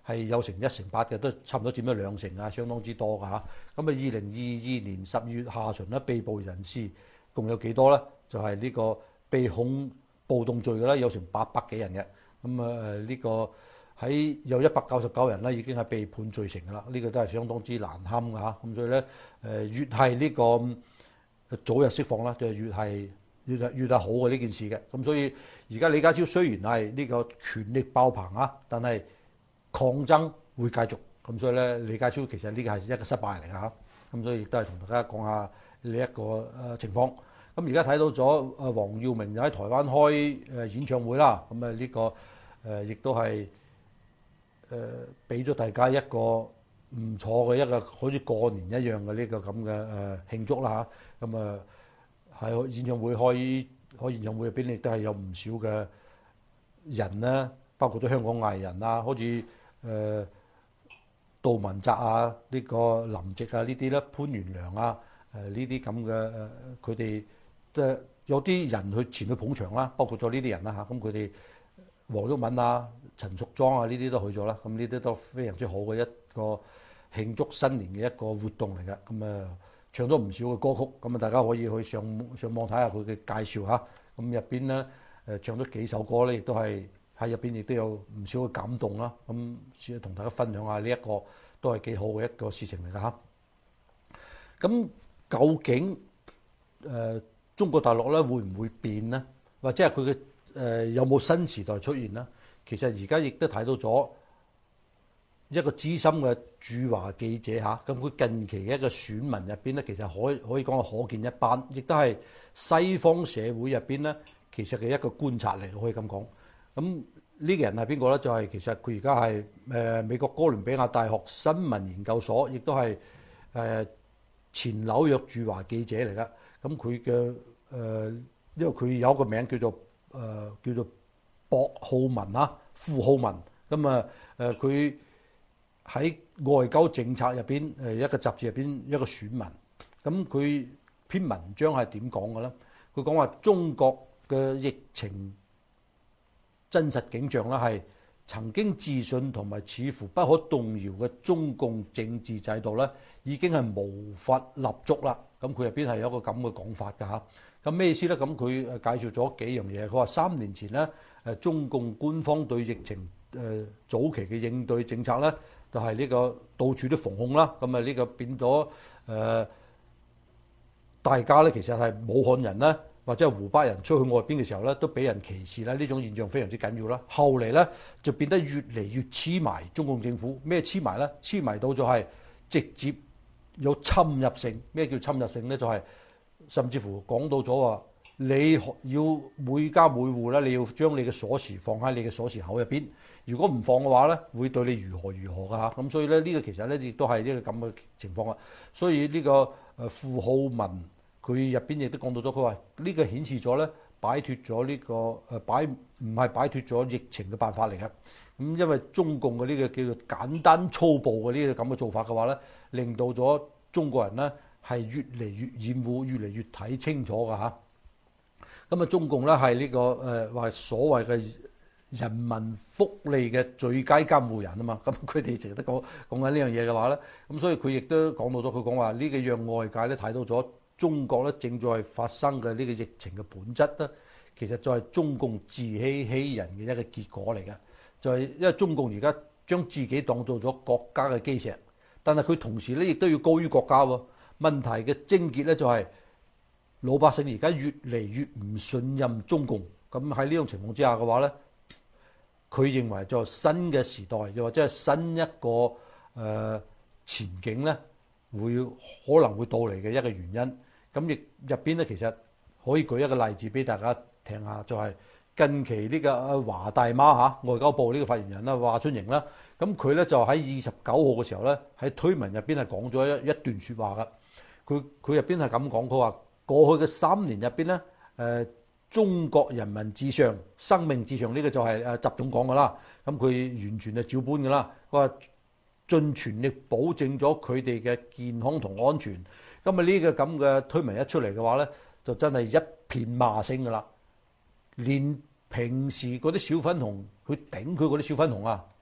係有成一成八嘅，都差唔多佔咗兩成啊，相當之多㗎嚇。咁啊，二零二二年十月下旬咧，被捕人士共有幾多咧？就係、是、呢個被控暴動罪嘅啦，有成八百幾人嘅。咁啊呢個喺有一百九十九人咧，已經係被判罪成㗎啦。呢、這個都係相當之難堪㗎嚇。咁所以咧，誒越係呢個早日釋放啦，就越係越係越係好嘅呢件事嘅。咁所以而家李家超雖然係呢個權力爆棚啊，但係抗爭會繼續。咁所以咧，李家超其實呢個係一個失敗嚟㗎嚇。咁所以亦都係同大家講下呢一個誒情況。咁而家睇到咗誒黃耀明就喺台灣開誒演唱會啦。咁啊呢個誒亦都係誒俾咗大家一個唔錯嘅一個好似過年一樣嘅呢個咁嘅誒慶祝啦嚇。咁啊喺演唱會開開演唱會入邊亦都係有唔少嘅人啦，包括咗香港藝人啊，好似誒杜汶澤啊、呢個林夕啊呢啲咧，潘源良啊誒呢啲咁嘅誒佢哋即係有啲人去前去捧場啦，包括咗呢啲人啦嚇。咁佢哋黃毓民啊、陳淑莊啊呢啲都去咗啦。咁呢啲都非常之好嘅一個慶祝新年嘅一個活動嚟嘅。咁啊唱咗唔少嘅歌曲，咁啊大家可以去上上網睇下佢嘅介紹嚇。咁入邊咧誒唱咗幾首歌咧，亦都係喺入邊亦都有唔少嘅感動啦。咁先同大家分享下呢一個都係幾好嘅一個事情嚟㗎嚇。咁究竟誒、呃、中國大陸咧會唔會變呢？或者係佢嘅誒有冇新時代出現呢？其實而家亦都睇到咗一個資深嘅駐華記者嚇，咁佢近期嘅一個選民入邊咧，其實可以可以講係可見一斑，亦都係西方社會入邊咧，其實嘅一個觀察嚟，可以咁講。咁呢個人係邊個咧？就係、是、其實佢而家係誒美國哥倫比亞大學新聞研究所，亦都係誒前紐約駐華記者嚟㗎。咁佢嘅誒，因為佢有一個名叫做誒、呃、叫做博浩文啊，傅浩文。咁啊誒佢喺外交政策入邊誒一個雜誌入邊一個選民。咁佢篇文章係點講嘅咧？佢講話中國嘅疫情真實景象啦，係曾經自信同埋似乎不可動搖嘅中共政治制度咧，已經係無法立足啦。咁佢入邊係有一個咁嘅講法㗎嚇。咁咩意思咧？咁佢誒介紹咗幾樣嘢。佢話三年前咧，誒中共官方對疫情誒早期嘅應對政策咧，就係呢個到處都防控啦。咁啊呢個變咗誒大家咧，其實係武漢人咧，或者係湖北人出去外邊嘅時候咧，都俾人歧視啦。呢種現象非常之緊要啦。後嚟咧就變得越嚟越黐埋中共政府。咩黐埋咧？黐埋到就係直接有侵入性。咩叫侵入性咧？就係、是、甚至乎講到咗話，你要每家每戶咧，你要將你嘅鎖匙放喺你嘅鎖匙口入邊。如果唔放嘅話咧，會對你如何如何㗎嚇。咁所以咧，呢個其實咧亦都係呢個咁嘅情況啊。所以呢個誒傅浩文佢入邊亦都講到咗，佢話呢個顯示咗咧擺脫咗呢個誒擺唔係擺脫咗疫情嘅辦法嚟嘅。咁因為中共嘅呢個叫做簡單粗暴嘅呢個咁嘅做法嘅話咧，令到咗中國人咧係越嚟越厭惡，越嚟越睇清楚㗎嚇。咁啊，中共咧係呢個誒話所謂嘅人民福利嘅最佳監護人啊嘛。咁佢哋成日都講講緊呢樣嘢嘅話咧，咁所以佢亦都講到咗，佢講話呢個讓外界咧睇到咗中國咧正在發生嘅呢個疫情嘅本質咧，其實就係中共自欺欺人嘅一個結果嚟嘅。就係因為中共而家將自己當做咗國家嘅基石，但係佢同時咧亦都要高於國家喎。問題嘅症結咧就係老百姓而家越嚟越唔信任中共。咁喺呢種情況之下嘅話咧，佢認為就新嘅時代，又或者係新一個誒、呃、前景咧，會可能會到嚟嘅一個原因。咁亦入邊咧，其實可以舉一個例子俾大家聽下，就係、是、近期呢個華大媽嚇外交部呢個發言人啦，華春瑩啦，咁佢咧就喺二十九號嘅時候咧，喺推文入邊係講咗一一段説話噶。佢佢入邊係咁講，佢話過去嘅三年入邊咧，誒、呃、中國人民至上、生命至上呢個就係誒習總講噶啦。咁佢完全係照搬噶啦。佢話盡全力保證咗佢哋嘅健康同安全。咁啊呢個咁嘅推文一出嚟嘅話咧，就真係一片罵聲噶啦。連平時嗰啲小粉紅去頂佢嗰啲小粉紅啊，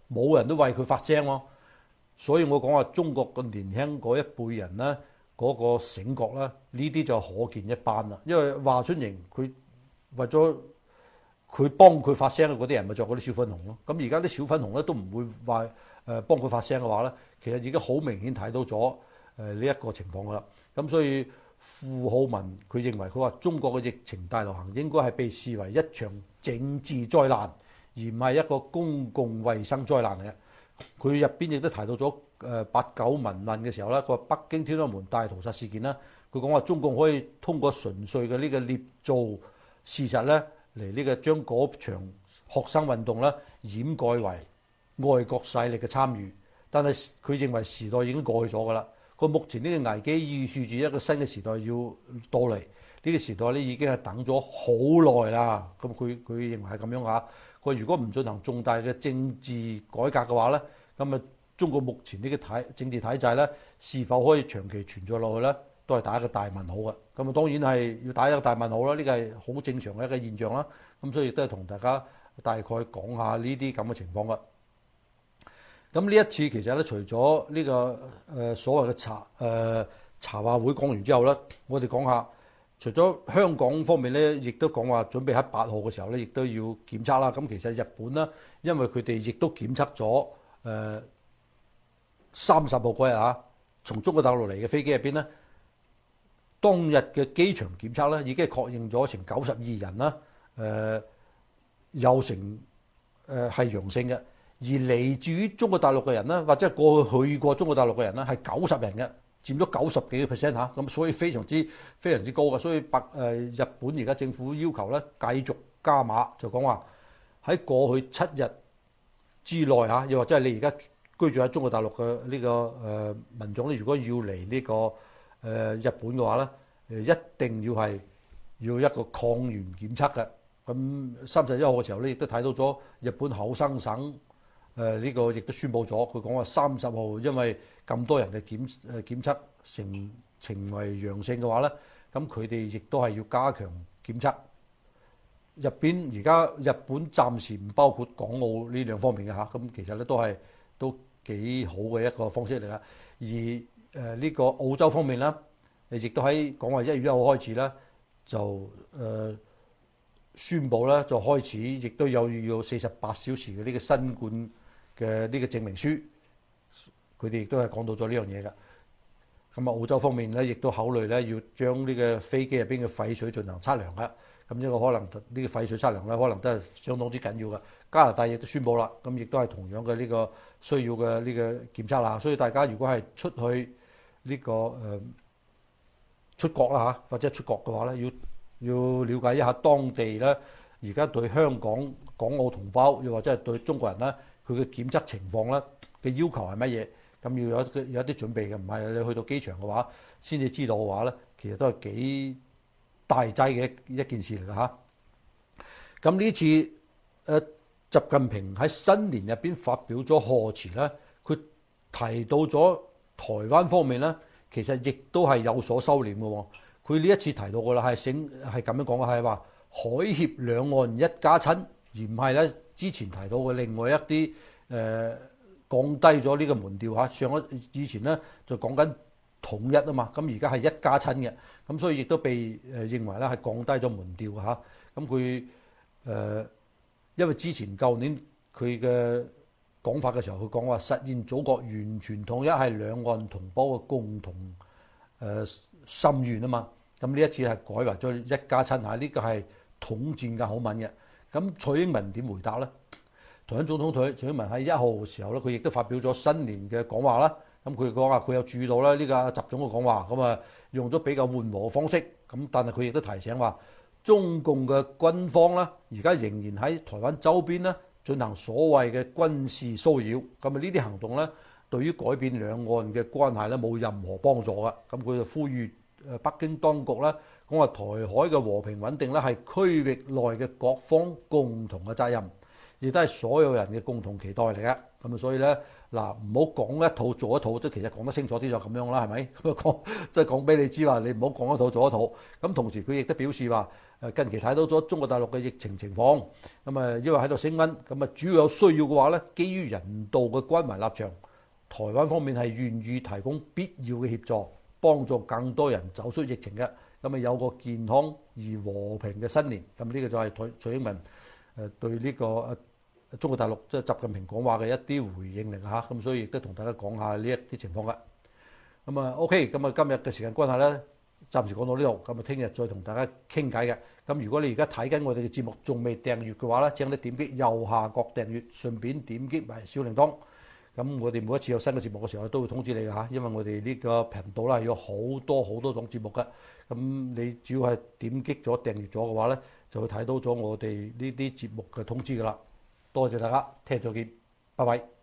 冇人都為佢發聲咯。所以我講話中國嘅年輕嗰一輩人咧，嗰、嗰個醒覺咧，呢啲就可見一斑啦。因為華春瑩佢為咗佢幫佢發聲嘅嗰啲人，咪就嗰啲小粉紅咯。咁而家啲小粉紅咧都唔會話誒幫佢發聲嘅話咧，其實已經好明顯睇到咗誒呢一個情況噶啦。咁所以傅浩文佢認為佢話中國嘅疫情大流行應該係被視為一場政治災難，而唔係一個公共衛生災難嚟嘅。佢入邊亦都提到咗誒八九民運嘅時候咧，佢話北京天安門大屠殺事件啦，佢講話中共可以通過純粹嘅呢個捏造事實咧，嚟呢個將嗰場學生運動咧掩蓋為外國勢力嘅參與。但係佢認為時代已經過去咗㗎啦。佢目前呢個危機預示住一個新嘅時代要到嚟，呢、這個時代咧已經係等咗好耐啦。咁佢佢認為係咁樣嚇。佢如果唔進行重大嘅政治改革嘅話咧，咁啊中國目前呢個體政治體制咧是否可以長期存在落去咧，都係打一個大問號嘅。咁啊當然係要打一個大問號啦，呢個係好正常嘅一個現象啦。咁所以亦都係同大家大概講下呢啲咁嘅情況嘅。咁呢一次其實咧，除咗呢、這個誒、呃、所謂嘅茶誒、呃、茶話會講完之後咧，我哋講下。除咗香港方面咧，亦都講話準備喺八號嘅時候咧，亦都要檢測啦。咁其實日本咧，因為佢哋亦都檢測咗誒三十號嗰日啊，從中國大陸嚟嘅飛機入邊咧，當日嘅機場檢測咧已經係確認咗成九十二人啦，誒、呃、有成誒係陽性嘅，而嚟自於中國大陸嘅人咧，或者係過去去過中國大陸嘅人咧，係九十人嘅。佔咗九十幾個 percent 嚇，咁所以非常之非常之高嘅，所以白誒日本而家政府要求咧繼續加碼，就講話喺過去七日之內嚇，又或者係你而家居住喺中國大陸嘅呢個誒民眾咧，如果要嚟呢個誒日本嘅話咧，誒一定要係要一個抗原檢測嘅。咁三十一號嘅時候咧，亦都睇到咗日本厚生省。誒、這、呢個亦都宣布咗，佢講話三十號因為咁多人嘅檢誒檢測成成為陽性嘅話咧，咁佢哋亦都係要加強檢測。入邊而家日本暫時唔包括港澳呢兩方面嘅嚇，咁其實咧都係都幾好嘅一個方式嚟噶。而誒呢個澳洲方面咧，亦都喺講話一月一號開始咧就誒宣布咧就開始，亦都有要四十八小時嘅呢個新冠嘅呢個證明書，佢哋亦都係講到咗呢樣嘢㗎。咁啊，澳洲方面咧，亦都考慮咧要將呢個飛機入邊嘅廢水進行測量㗎。咁呢個可能呢個廢水測量咧，可能都係相當之緊要㗎。加拿大亦都宣布啦，咁亦都係同樣嘅呢個需要嘅呢個檢測啦。所以大家如果係出去呢個誒出國啦嚇，或者出國嘅話咧，要要了解一下當地咧而家對香港港澳同胞，又或者係對中國人咧。佢嘅檢測情況咧嘅要求係乜嘢？咁要有一有一啲準備嘅，唔係你去到機場嘅話先至知道嘅話咧，其實都係幾大劑嘅一件事嚟㗎嚇。咁呢次誒、呃、習近平喺新年入邊發表咗賀詞咧，佢提到咗台灣方面咧，其實亦都係有所收斂嘅喎。佢呢一次提到嘅啦，係醒係咁樣講嘅，係話海峽兩岸一家親，而唔係咧。之前提到嘅另外一啲誒、呃、降低咗呢個門調嚇，上一以前咧就講緊統一啊嘛，咁而家係一家親嘅，咁所以亦都被誒認為咧係降低咗門調嚇。咁佢誒因為之前舊年佢嘅講法嘅時候，佢講話實現祖國完全統一係兩岸同胞嘅共同誒心願啊嘛，咁呢一次係改為咗一家親嚇，呢、這個係統戰嘅口吻嘅。咁蔡英文點回答咧？台灣總統蔡蔡英文喺一號嘅時候咧，佢亦都發表咗新年嘅講話啦。咁佢講話佢有注意到咧呢個習總嘅講話，咁啊用咗比較緩和嘅方式。咁但係佢亦都提醒話，中共嘅軍方咧而家仍然喺台灣周邊咧進行所謂嘅軍事騷擾。咁啊呢啲行動咧對於改變兩岸嘅關係咧冇任何幫助㗎。咁佢就呼籲誒北京當局咧。講話台海嘅和平穩定咧係區域內嘅各方共同嘅責任，亦都係所有人嘅共同期待嚟嘅。咁啊，所以咧嗱，唔好講一套做一套，即係其實講得清楚啲就咁樣啦，係咪？咁啊講即係講俾你知話，你唔好講一套做一套。咁同時佢亦都表示話，誒近期睇到咗中國大陸嘅疫情情況，咁啊因為喺度升溫，咁啊主要有需要嘅話咧，基於人道嘅關懷立場，台灣方面係願意提供必要嘅協助，幫助更多人走出疫情嘅。咁啊有個健康而和平嘅新年。咁呢個就係蔡英文誒對呢個中國大陸即係習近平講話嘅一啲回應嚟嚇，咁所以亦都同大家講下呢一啲情況嘅。咁啊 OK，咁啊今日嘅時間關係咧，暫時講到呢度，咁啊聽日再同大家傾偈嘅。咁如果你而家睇緊我哋嘅節目仲未訂閱嘅話咧，請你點擊右下角訂閱，順便點擊埋小鈴鐺。咁我哋每一次有新嘅節目嘅時候都會通知你嘅嚇，因為我哋呢個頻道啦有好多好多種節目嘅。咁你只要係點擊咗訂閱咗嘅話咧，就會睇到咗我哋呢啲節目嘅通知㗎啦。多謝大家，聽日再見，拜拜。